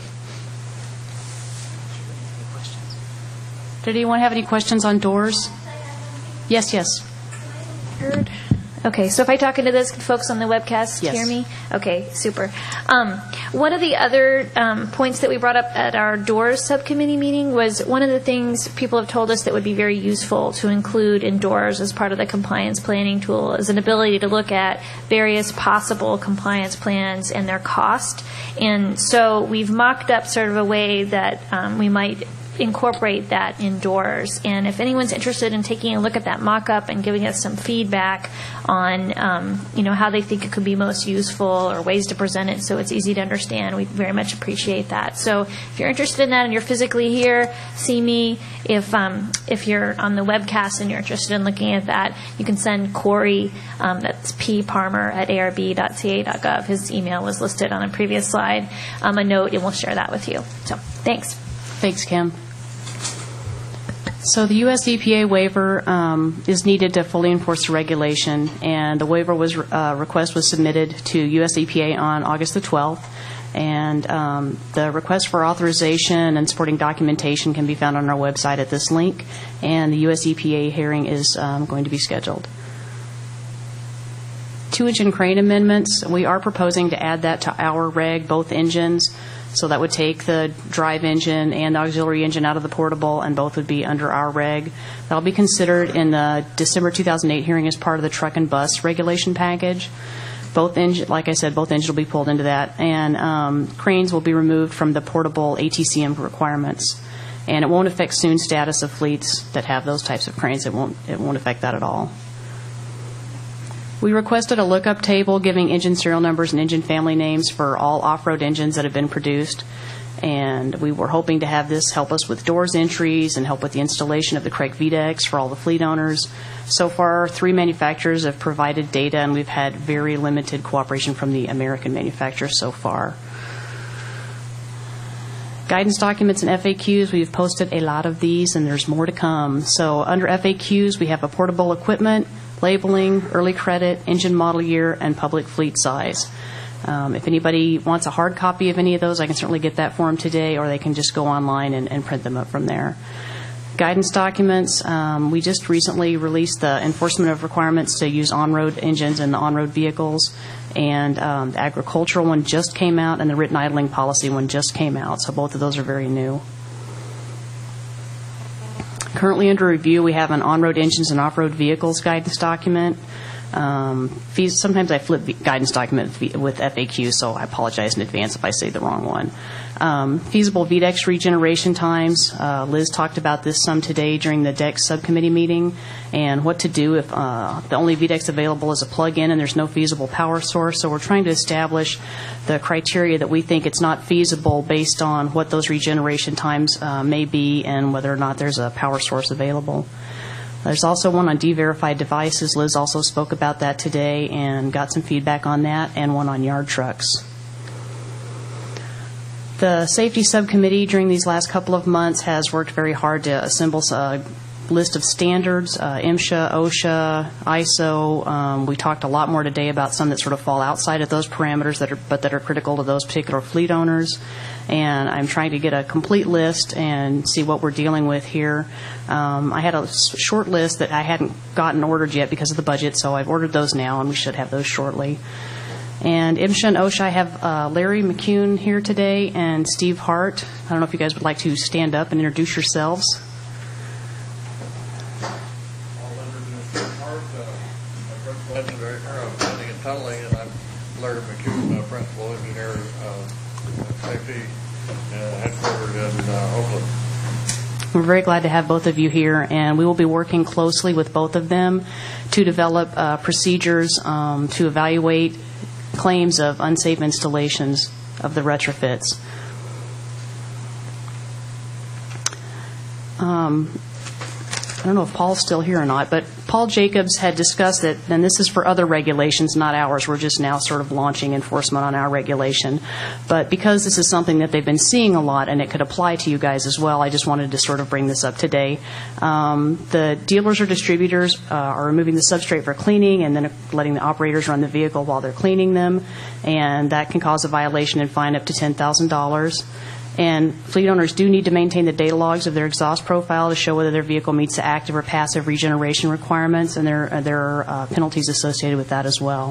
Speaker 1: Did anyone have any questions on Doors? Yes.
Speaker 8: Heard. Okay, so if I talk into this, can folks on the webcast
Speaker 1: Yes.
Speaker 8: hear me? Okay, super. One of the other points that we brought up at our Doors subcommittee meeting was one of the things people have told us that would be very useful to include in Doors as part of the compliance planning tool is an ability to look at various possible compliance plans and their cost. And so we've mocked up sort of a way that we might incorporate that indoors. And if anyone's interested in taking a look at that mock-up and giving us some feedback on, how they think it could be most useful or ways to present it so it's easy to understand, we very much appreciate that. So if you're interested in that and you're physically here, see me. If you're on the webcast and you're interested in looking at that, you can send Corey, that's pparmer@arb.ca.gov. His email was listed on a previous slide, a note, and we'll share that with you. So thanks.
Speaker 1: Thanks, Kim. So the U.S. EPA waiver is needed to fully enforce the regulation, and the waiver request was submitted to U.S. EPA on August the 12th, and the request for authorization and supporting documentation can be found on our website at this link, and the U.S. EPA hearing is going to be scheduled. 2-engine crane amendments, we are proposing to add that to our reg, both engines. So that would take the drive engine and the auxiliary engine out of the portable, and both would be under our reg. That will be considered in the December 2008 hearing as part of the truck and bus regulation package. Both engine, like I said, both engines will be pulled into that, and cranes will be removed from the portable ATCM requirements. And it won't affect soon status of fleets that have those types of cranes. It won't affect that at all. We requested a lookup table giving engine serial numbers and engine family names for all off-road engines that have been produced. And we were hoping to have this help us with Doors entries and help with the installation of the correct VDEX for all the fleet owners. So far, 3 manufacturers have provided data, and we've had very limited cooperation from the American manufacturers so far. Guidance documents and FAQs, we've posted a lot of these, and there's more to come. So under FAQs, we have a portable equipment, labeling, early credit, engine model year, and public fleet size. If anybody wants a hard copy of any of those, I can certainly get that for them today, or they can just go online and print them up from there. Guidance documents, we just recently released the enforcement of requirements to use on-road engines in the on-road vehicles, and the agricultural one just came out, and the written idling policy one just came out, so both of those are very new. Currently under review, we have an on-road engines and off-road vehicles guidance document. Sometimes I flip guidance document with FAQ, so I apologize in advance if I say the wrong one. Feasible VDEX regeneration times. Liz talked about this some today during the DEX subcommittee meeting, and what to do if the only VDEX available is a plug-in and there's no feasible power source. So we're trying to establish the criteria that we think it's not feasible based on what those regeneration times may be and whether or not there's a power source available. There's also one on de-verified devices. Liz also spoke about that today and got some feedback on that, and one on yard trucks. The safety subcommittee during these last couple of months has worked very hard to assemble a list of standards, MSHA, OSHA, ISO. We talked a lot more today about some that sort of fall outside of those parameters that are critical to those particular fleet owners. And I'm trying to get a complete list and see what we're dealing with here. I had a short list that I hadn't gotten ordered yet because of the budget, so I've ordered those now, and we should have those shortly. And MSHA and OSHA, I have Larry McCune here today and Steve Hart. I don't know if you guys would like to stand up and introduce yourselves.
Speaker 9: I'm Director of Planning and Tunneling, and I'm Larry McCune, Principal Engineer of Safety, headquartered in Oakland.
Speaker 1: We're very glad to have both of you here, and we will be working closely with both of them to develop procedures to evaluate claims of unsafe installations of the retrofits. I don't know if Paul's still here or not, but Paul Jacobs had discussed that, and this is for other regulations, not ours. We're just now sort of launching enforcement on our regulation. But because this is something that they've been seeing a lot and it could apply to you guys as well, I just wanted to sort of bring this up today. The dealers or distributors are removing the substrate for cleaning and then letting the operators run the vehicle while they're cleaning them, and that can cause a violation and fine up to $10,000. And fleet owners do need to maintain the data logs of their exhaust profile to show whether their vehicle meets the active or passive regeneration requirements, and there are penalties associated with that as well.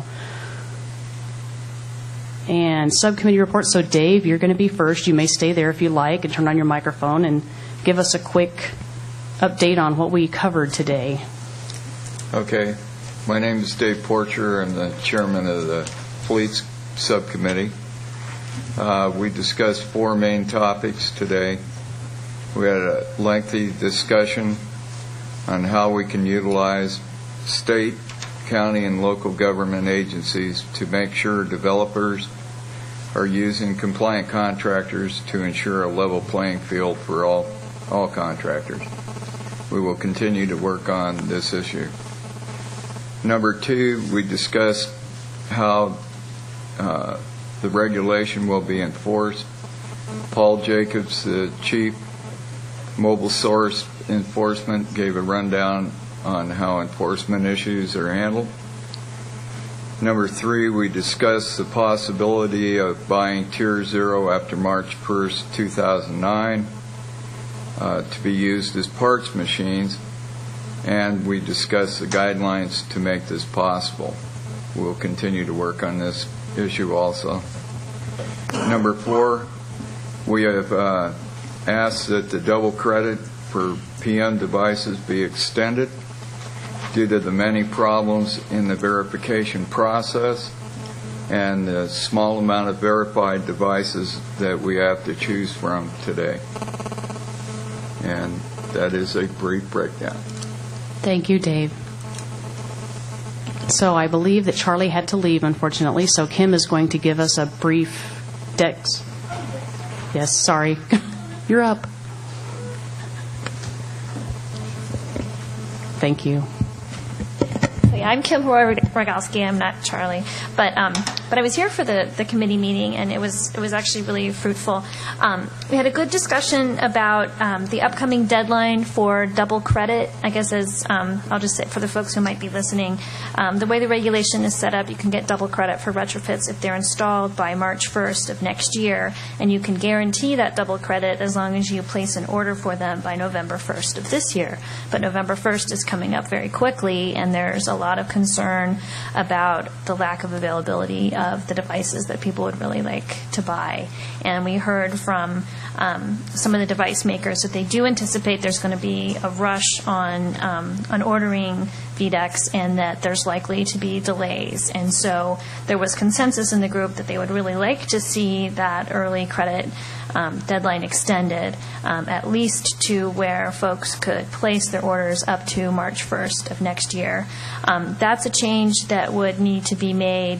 Speaker 1: And subcommittee reports. So, Dave, you're going to be first. You may stay there if you like and turn on your microphone and give us a quick update on what we covered today.
Speaker 10: Okay. My name is Dave Porcher. I'm the chairman of the Fleets Subcommittee. We discussed 4 main topics today. We had a lengthy discussion on how we can utilize state, county, and local government agencies to make sure developers are using compliant contractors to ensure a level playing field for all contractors. We will continue to work on this issue. Number 2, we discussed how the regulation will be enforced. Paul Jacobs, the Chief Mobile Source Enforcement, gave a rundown on how enforcement issues are handled. Number 3, we discussed the possibility of buying Tier 0 after March 1st, 2009 to be used as parts machines, and we discussed the guidelines to make this possible. We'll continue to work on this issue also. Number 4, we have asked that the double credit for PM devices be extended due to the many problems in the verification process and the small amount of verified devices that we have to choose from today. And that is a brief breakdown.
Speaker 1: Thank you, Dave. So I believe that Charlie had to leave, unfortunately, so Kim is going to give us a brief Dex. Yes, sorry. You're up. Thank you.
Speaker 8: So I'm Kim Rogalski. I'm not Charlie, but I was here for the committee meeting, and it was actually really fruitful. We had a good discussion about the upcoming deadline for double credit. I guess as I'll just say for the folks who might be listening, the way the regulation is set up, you can get double credit for retrofits if they're installed by March 1st of next year, and you can guarantee that double credit as long as you place an order for them by November 1st of this year. But November 1st is coming up very quickly, and there's a lot of concern about the lack of availability of the devices that people would really like to buy. And we heard from some of the device makers that they do anticipate there's going to be a rush on ordering VDEX, and that there's likely to be delays. And so there was consensus in the group that they would really like to see that early credit deadline extended, at least to where folks could place their orders up to March 1st of next year. That's a change that would need to be made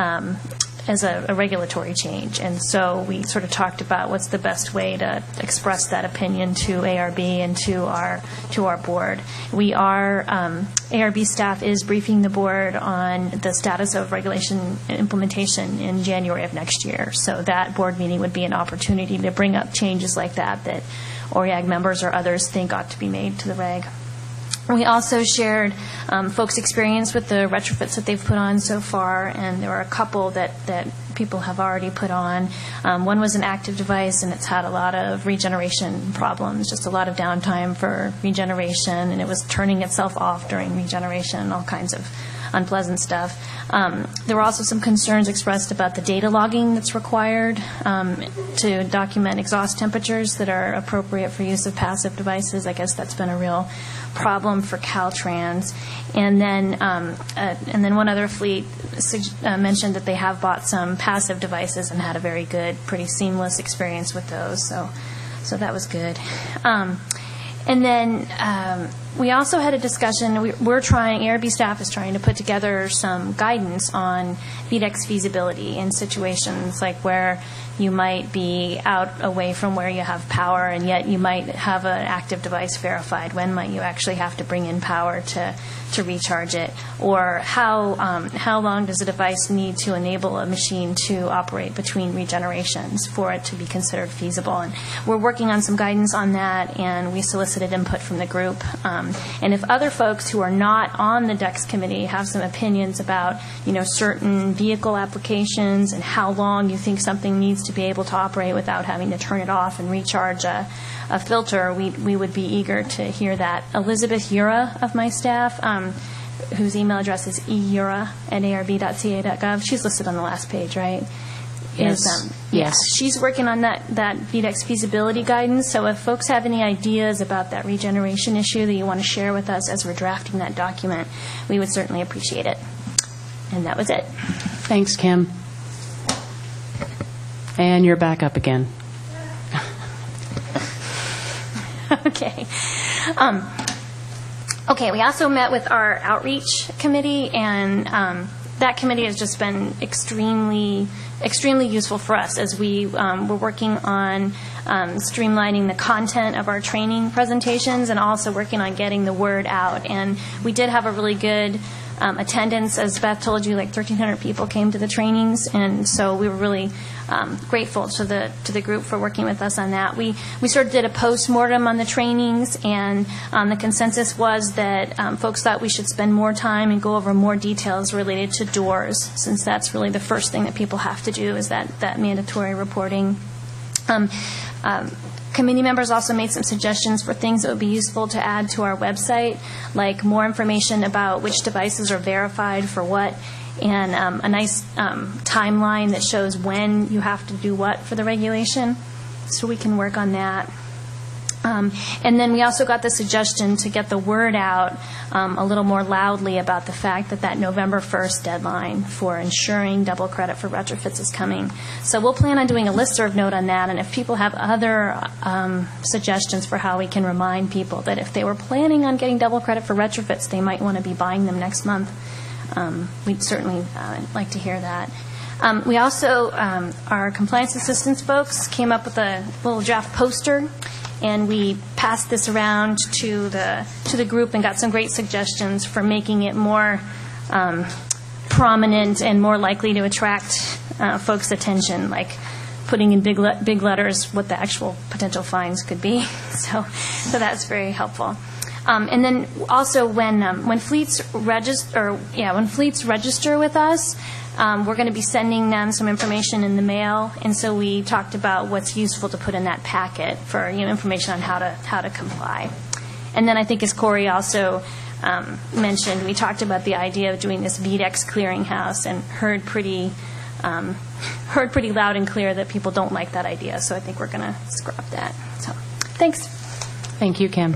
Speaker 8: as a regulatory change. And so we sort of talked about what's the best way to express that opinion to ARB and to our board. We are, ARB staff is briefing the board on the status of regulation implementation in January of next year. So that board meeting would be an opportunity to bring up changes like that ORIAG members or others think ought to be made to the reg. We also shared folks' experience with the retrofits that they've put on so far, and there were a couple that people have already put on. One was an active device, and it's had a lot of regeneration problems, just a lot of downtime for regeneration, and it was turning itself off during regeneration, all kinds of unpleasant stuff. There were also some concerns expressed about the data logging that's required to document exhaust temperatures that are appropriate for use of passive devices. I guess that's been a real problem for Caltrans. And then one other fleet mentioned that they have bought some passive devices and had a very good, pretty seamless experience with those. So that was good. And then we also had a discussion. ARB staff is trying to put together some guidance on VDEX feasibility in situations like where you might be out away from where you have power, and yet you might have an active device verified. When might you actually have to bring in power to recharge it? Or how long does a device need to enable a machine to operate between regenerations for it to be considered feasible? And we're working on some guidance on that, and we solicited input from the group. And if other folks who are not on the DEX committee have some opinions about, certain vehicle applications and how long you think something needs to be able to operate without having to turn it off and recharge a filter, we would be eager to hear that. Elizabeth Ura of my staff, whose email address is eura@arb.ca.gov. She's listed on the last page, right?
Speaker 1: Yes.
Speaker 8: Yes. She's working on that VDEX feasibility guidance. So if folks have any ideas about that regeneration issue that you want to share with us as we're drafting that document, we would certainly appreciate it. And that was it.
Speaker 1: Thanks, Kim. And you're back up again.
Speaker 8: Okay. Okay, we also met with our outreach committee, and that committee has just been extremely useful for us as we were working on streamlining the content of our training presentations and also working on getting the word out. And we did have a really good attendance. As Beth told you, like 1,300 people came to the trainings, and so we were really grateful to the group for working with us on that. We sort of did a post-mortem on the trainings, and the consensus was that folks thought we should spend more time and go over more details related to doors, since that's really the first thing that people have to do is that mandatory reporting. Committee members also made some suggestions for things that would be useful to add to our website, like more information about which devices are verified for what, and a nice timeline that shows when you have to do what for the regulation, so we can work on that. And then we also got the suggestion to get the word out a little more loudly about the fact that November 1st deadline for ensuring double credit for retrofits is coming. So we'll plan on doing a listserv note on that, and if people have other suggestions for how we can remind people that if they were planning on getting double credit for retrofits, they might want to be buying them next month, we'd certainly like to hear that. We also, our compliance assistance folks came up with a little draft poster, and we passed this around to the group and got some great suggestions for making it more prominent and more likely to attract folks' attention, like putting in big letters what the actual potential fines could be. So that's very helpful. And then also when fleets register with us, we're going to be sending them some information in the mail, and so we talked about what's useful to put in that packet for information on how to comply. And then I think, as Corey also mentioned, we talked about the idea of doing this VDEX clearinghouse, and heard pretty loud and clear that people don't like that idea. So I think we're going to scrap that. So thanks.
Speaker 1: Thank you, Kim.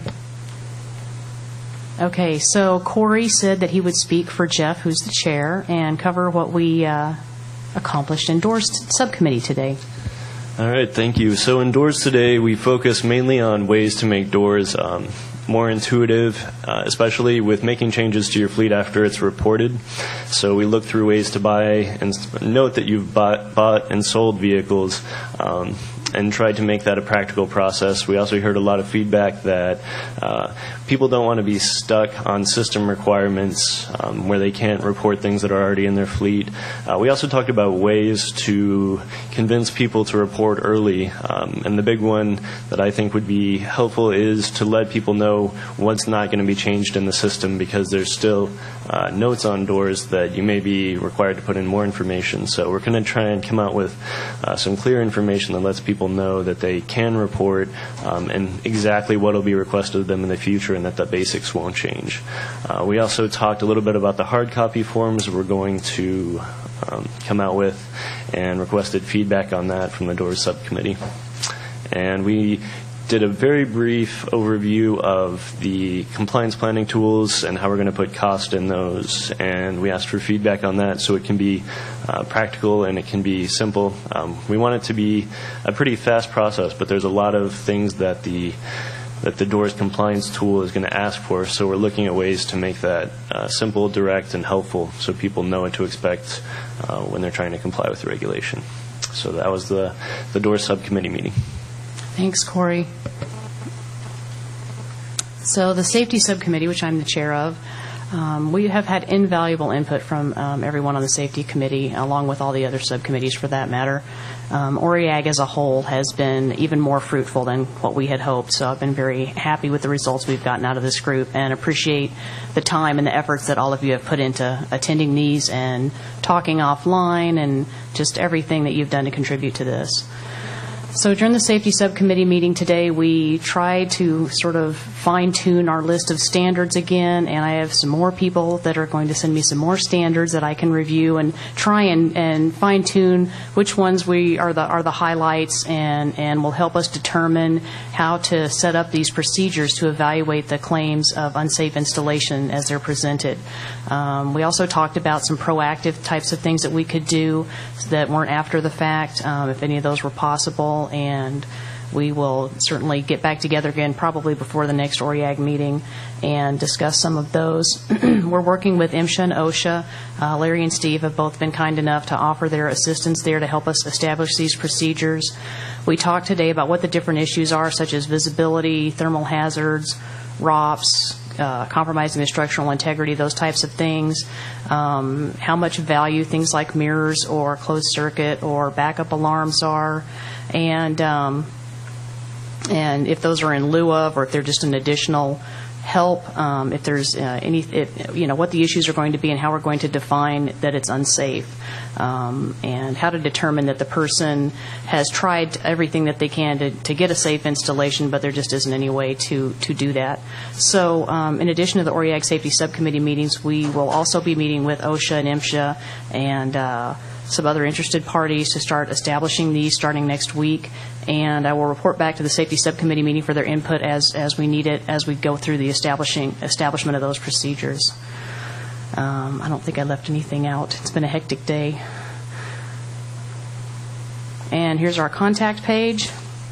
Speaker 1: Okay, so Corey said that he would speak for Jeff, who's the chair, and cover what we accomplished in DOORS subcommittee today.
Speaker 7: All right, thank you. So in DOORS today, we focus mainly on ways to make DOORS more intuitive, especially with making changes to your fleet after it's reported. So we look through ways to buy and note that you've bought and sold vehicles, and tried to make that a practical process. We also heard a lot of feedback that people don't want to be stuck on system requirements where they can't report things that are already in their fleet. We also talked about ways to convince people to report early, and the big one that I think would be helpful is to let people know what's not going to be changed in the system, because there's still notes on doors that you may be required to put in more information. So we're going to try and come out with some clear information that lets people know that they can report and exactly what will be requested of them in the future, and that the basics won't change. We also talked a little bit about the hard copy forms we're going to come out with, and requested feedback on that from the DOORS subcommittee. And we did a very brief overview of the compliance planning tools and how we're going to put cost in those, and we asked for feedback on that so it can be practical and it can be simple. We want it to be a pretty fast process, but there's a lot of things that the DOORS compliance tool is going to ask for, so we're looking at ways to make that simple, direct, and helpful so people know what to expect when they're trying to comply with the regulation. So that was the DOORS subcommittee meeting.
Speaker 1: Thanks, Corey. So the safety subcommittee, which I'm the chair of, we have had invaluable input from everyone on the safety committee, along with all the other subcommittees for that matter. ORIAG as a whole has been even more fruitful than what we had hoped, so I've been very happy with the results we've gotten out of this group, and appreciate the time and the efforts that all of you have put into attending these and talking offline and just everything that you've done to contribute to this. So during the safety subcommittee meeting today, we tried to sort of fine-tune our list of standards again, and I have some more people that are going to send me some more standards that I can review and try and fine-tune which ones are the highlights, and will help us determine how to set up these procedures to evaluate the claims of unsafe installation as they're presented. We also talked about some proactive types of things that we could do that weren't after the fact, if any of those were possible. And we will certainly get back together again probably before the next ORIAG meeting and discuss some of those. We're working with MSHA and OSHA. Larry and Steve have both been kind enough to offer their assistance there to help us establish these procedures. We talked today about what the different issues are, such as visibility, thermal hazards, ROPS, compromising the structural integrity, those types of things, how much value things like mirrors or closed circuit or backup alarms are, and if those are in lieu of, or if they're just an additional help, if there's what the issues are going to be and how we're going to define that it's unsafe, and how to determine that the person has tried everything that they can to get a safe installation, but there just isn't any way to do that. So in addition to the ORIAG Safety Subcommittee meetings, we will also be meeting with OSHA and MSHA and some other interested parties to start establishing these starting next week, and I will report back to the Safety Subcommittee meeting for their input as we need it, as we go through the establishment of those procedures. I don't think I left anything out. It's been a hectic day. And here's our contact page.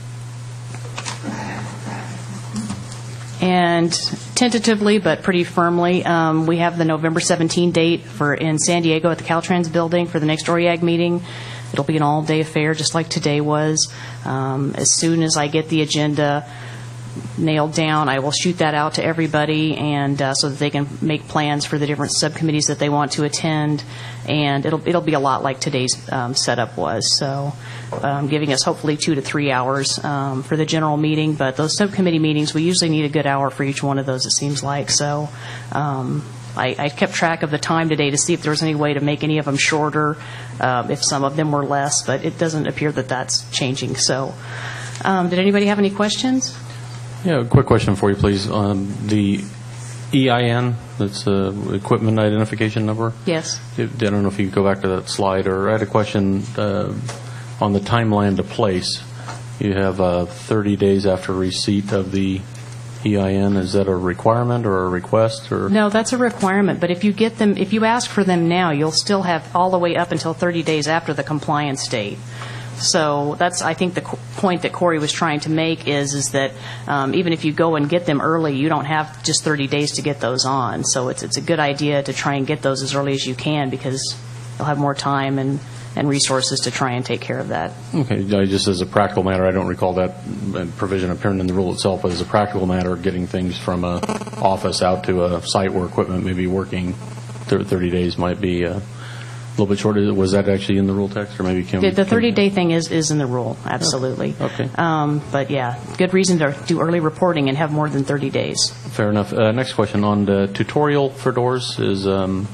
Speaker 1: And tentatively, but pretty firmly, we have the November 17 date in San Diego at the Caltrans building for the next ORIAG meeting. It'll be an all-day affair, just like today was. As soon as I get the agenda nailed down, I will shoot that out to everybody, and so that they can make plans for the different subcommittees that they want to attend. And it'll be a lot like today's setup was. So, giving us hopefully 2 to 3 hours for the general meeting. But those subcommittee meetings, we usually need a good hour for each one of those. It seems like so. I kept track of the time today to see if there was any way to make any of them shorter, if some of them were less, but it doesn't appear that that's changing. So, did anybody have any questions?
Speaker 11: Yeah, a quick question for you, please. The EIN, that's equipment identification number?
Speaker 1: Yes.
Speaker 11: I don't know if you could go back to that slide, or I had a question on the timeline to place. You have 30 days after receipt of the EIN. Is that a requirement or a request? Or
Speaker 1: No, that's a requirement. But if you ask for them now, you'll still have all the way up until 30 days after the compliance date. So that's, I think, the point that Corey was trying to make is that even if you go and get them early, you don't have just 30 days to get those on. So it's a good idea to try and get those as early as you can, because you'll have more time and resources to try and take care of that.
Speaker 11: Okay, just as a practical matter, I don't recall that provision appearing in the rule itself, but as a practical matter, getting things from an office out to a site where equipment may be working 30 days might be a little bit shorter. Was that actually in the rule text, or maybe Kim?
Speaker 1: The 30-day thing is in the rule, absolutely.
Speaker 11: Okay.
Speaker 1: But yeah, good reason to do early reporting and have more than 30 days.
Speaker 11: Fair enough. Next question on the tutorial for doors is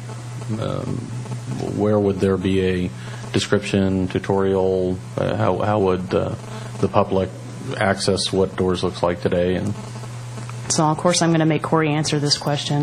Speaker 11: where would there be a description, tutorial? How would the public access what doors looks like today? And
Speaker 1: so, of course, I'm going to make Corey answer this question.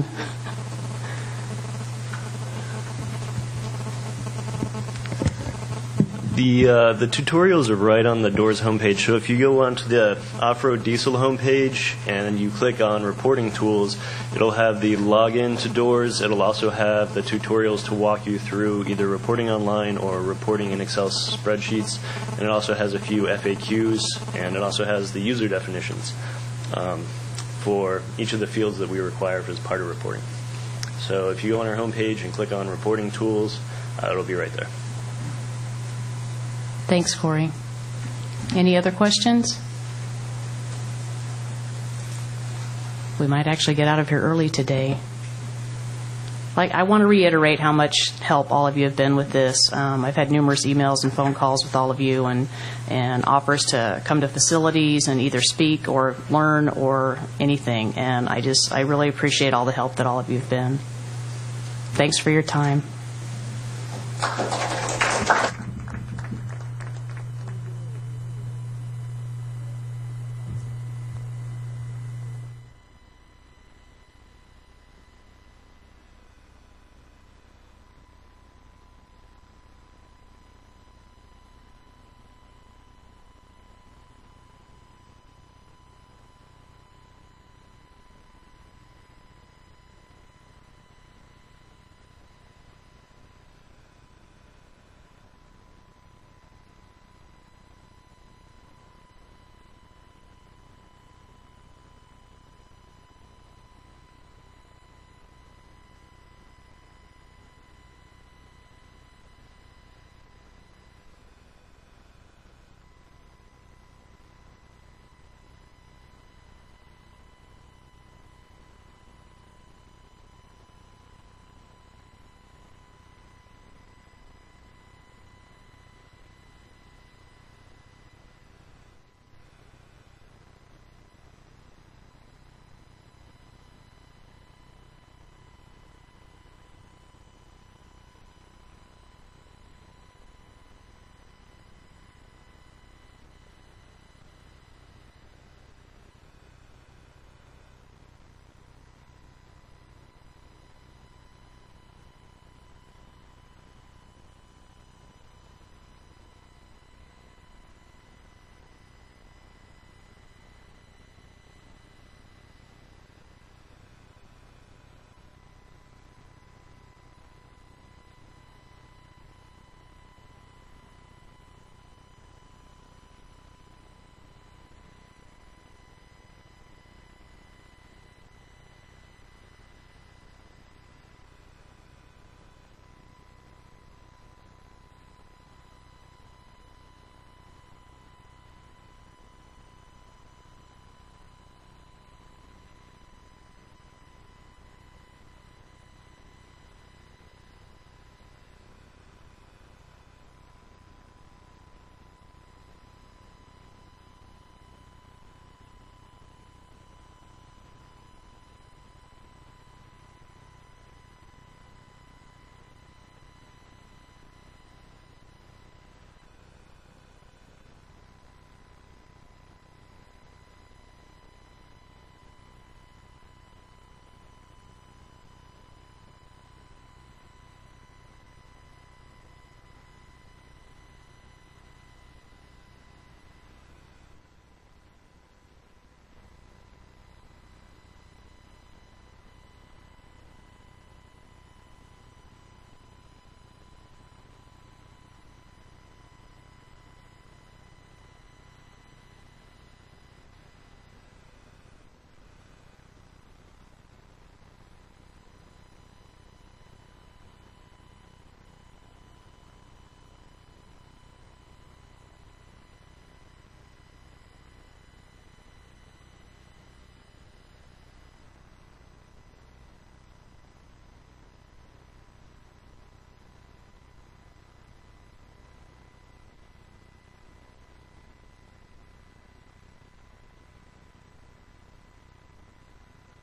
Speaker 7: The tutorials are right on the Doors homepage. So if you go onto the Off-Road Diesel homepage and you click on Reporting Tools, it'll have the login to Doors. It'll also have the tutorials to walk you through either reporting online or reporting in Excel spreadsheets. And it also has a few FAQs, and it also has the user definitions for each of the fields that we require as part of reporting. So if you go on our homepage and click on Reporting Tools, it'll be right there.
Speaker 1: Thanks, Corey. Any other questions? We might actually get out of here early today. I want to reiterate how much help all of you have been with this. I've had numerous emails and phone calls with all of you, and offers to come to facilities and either speak or learn or anything. And I really appreciate all the help that all of you have been. Thanks for your time.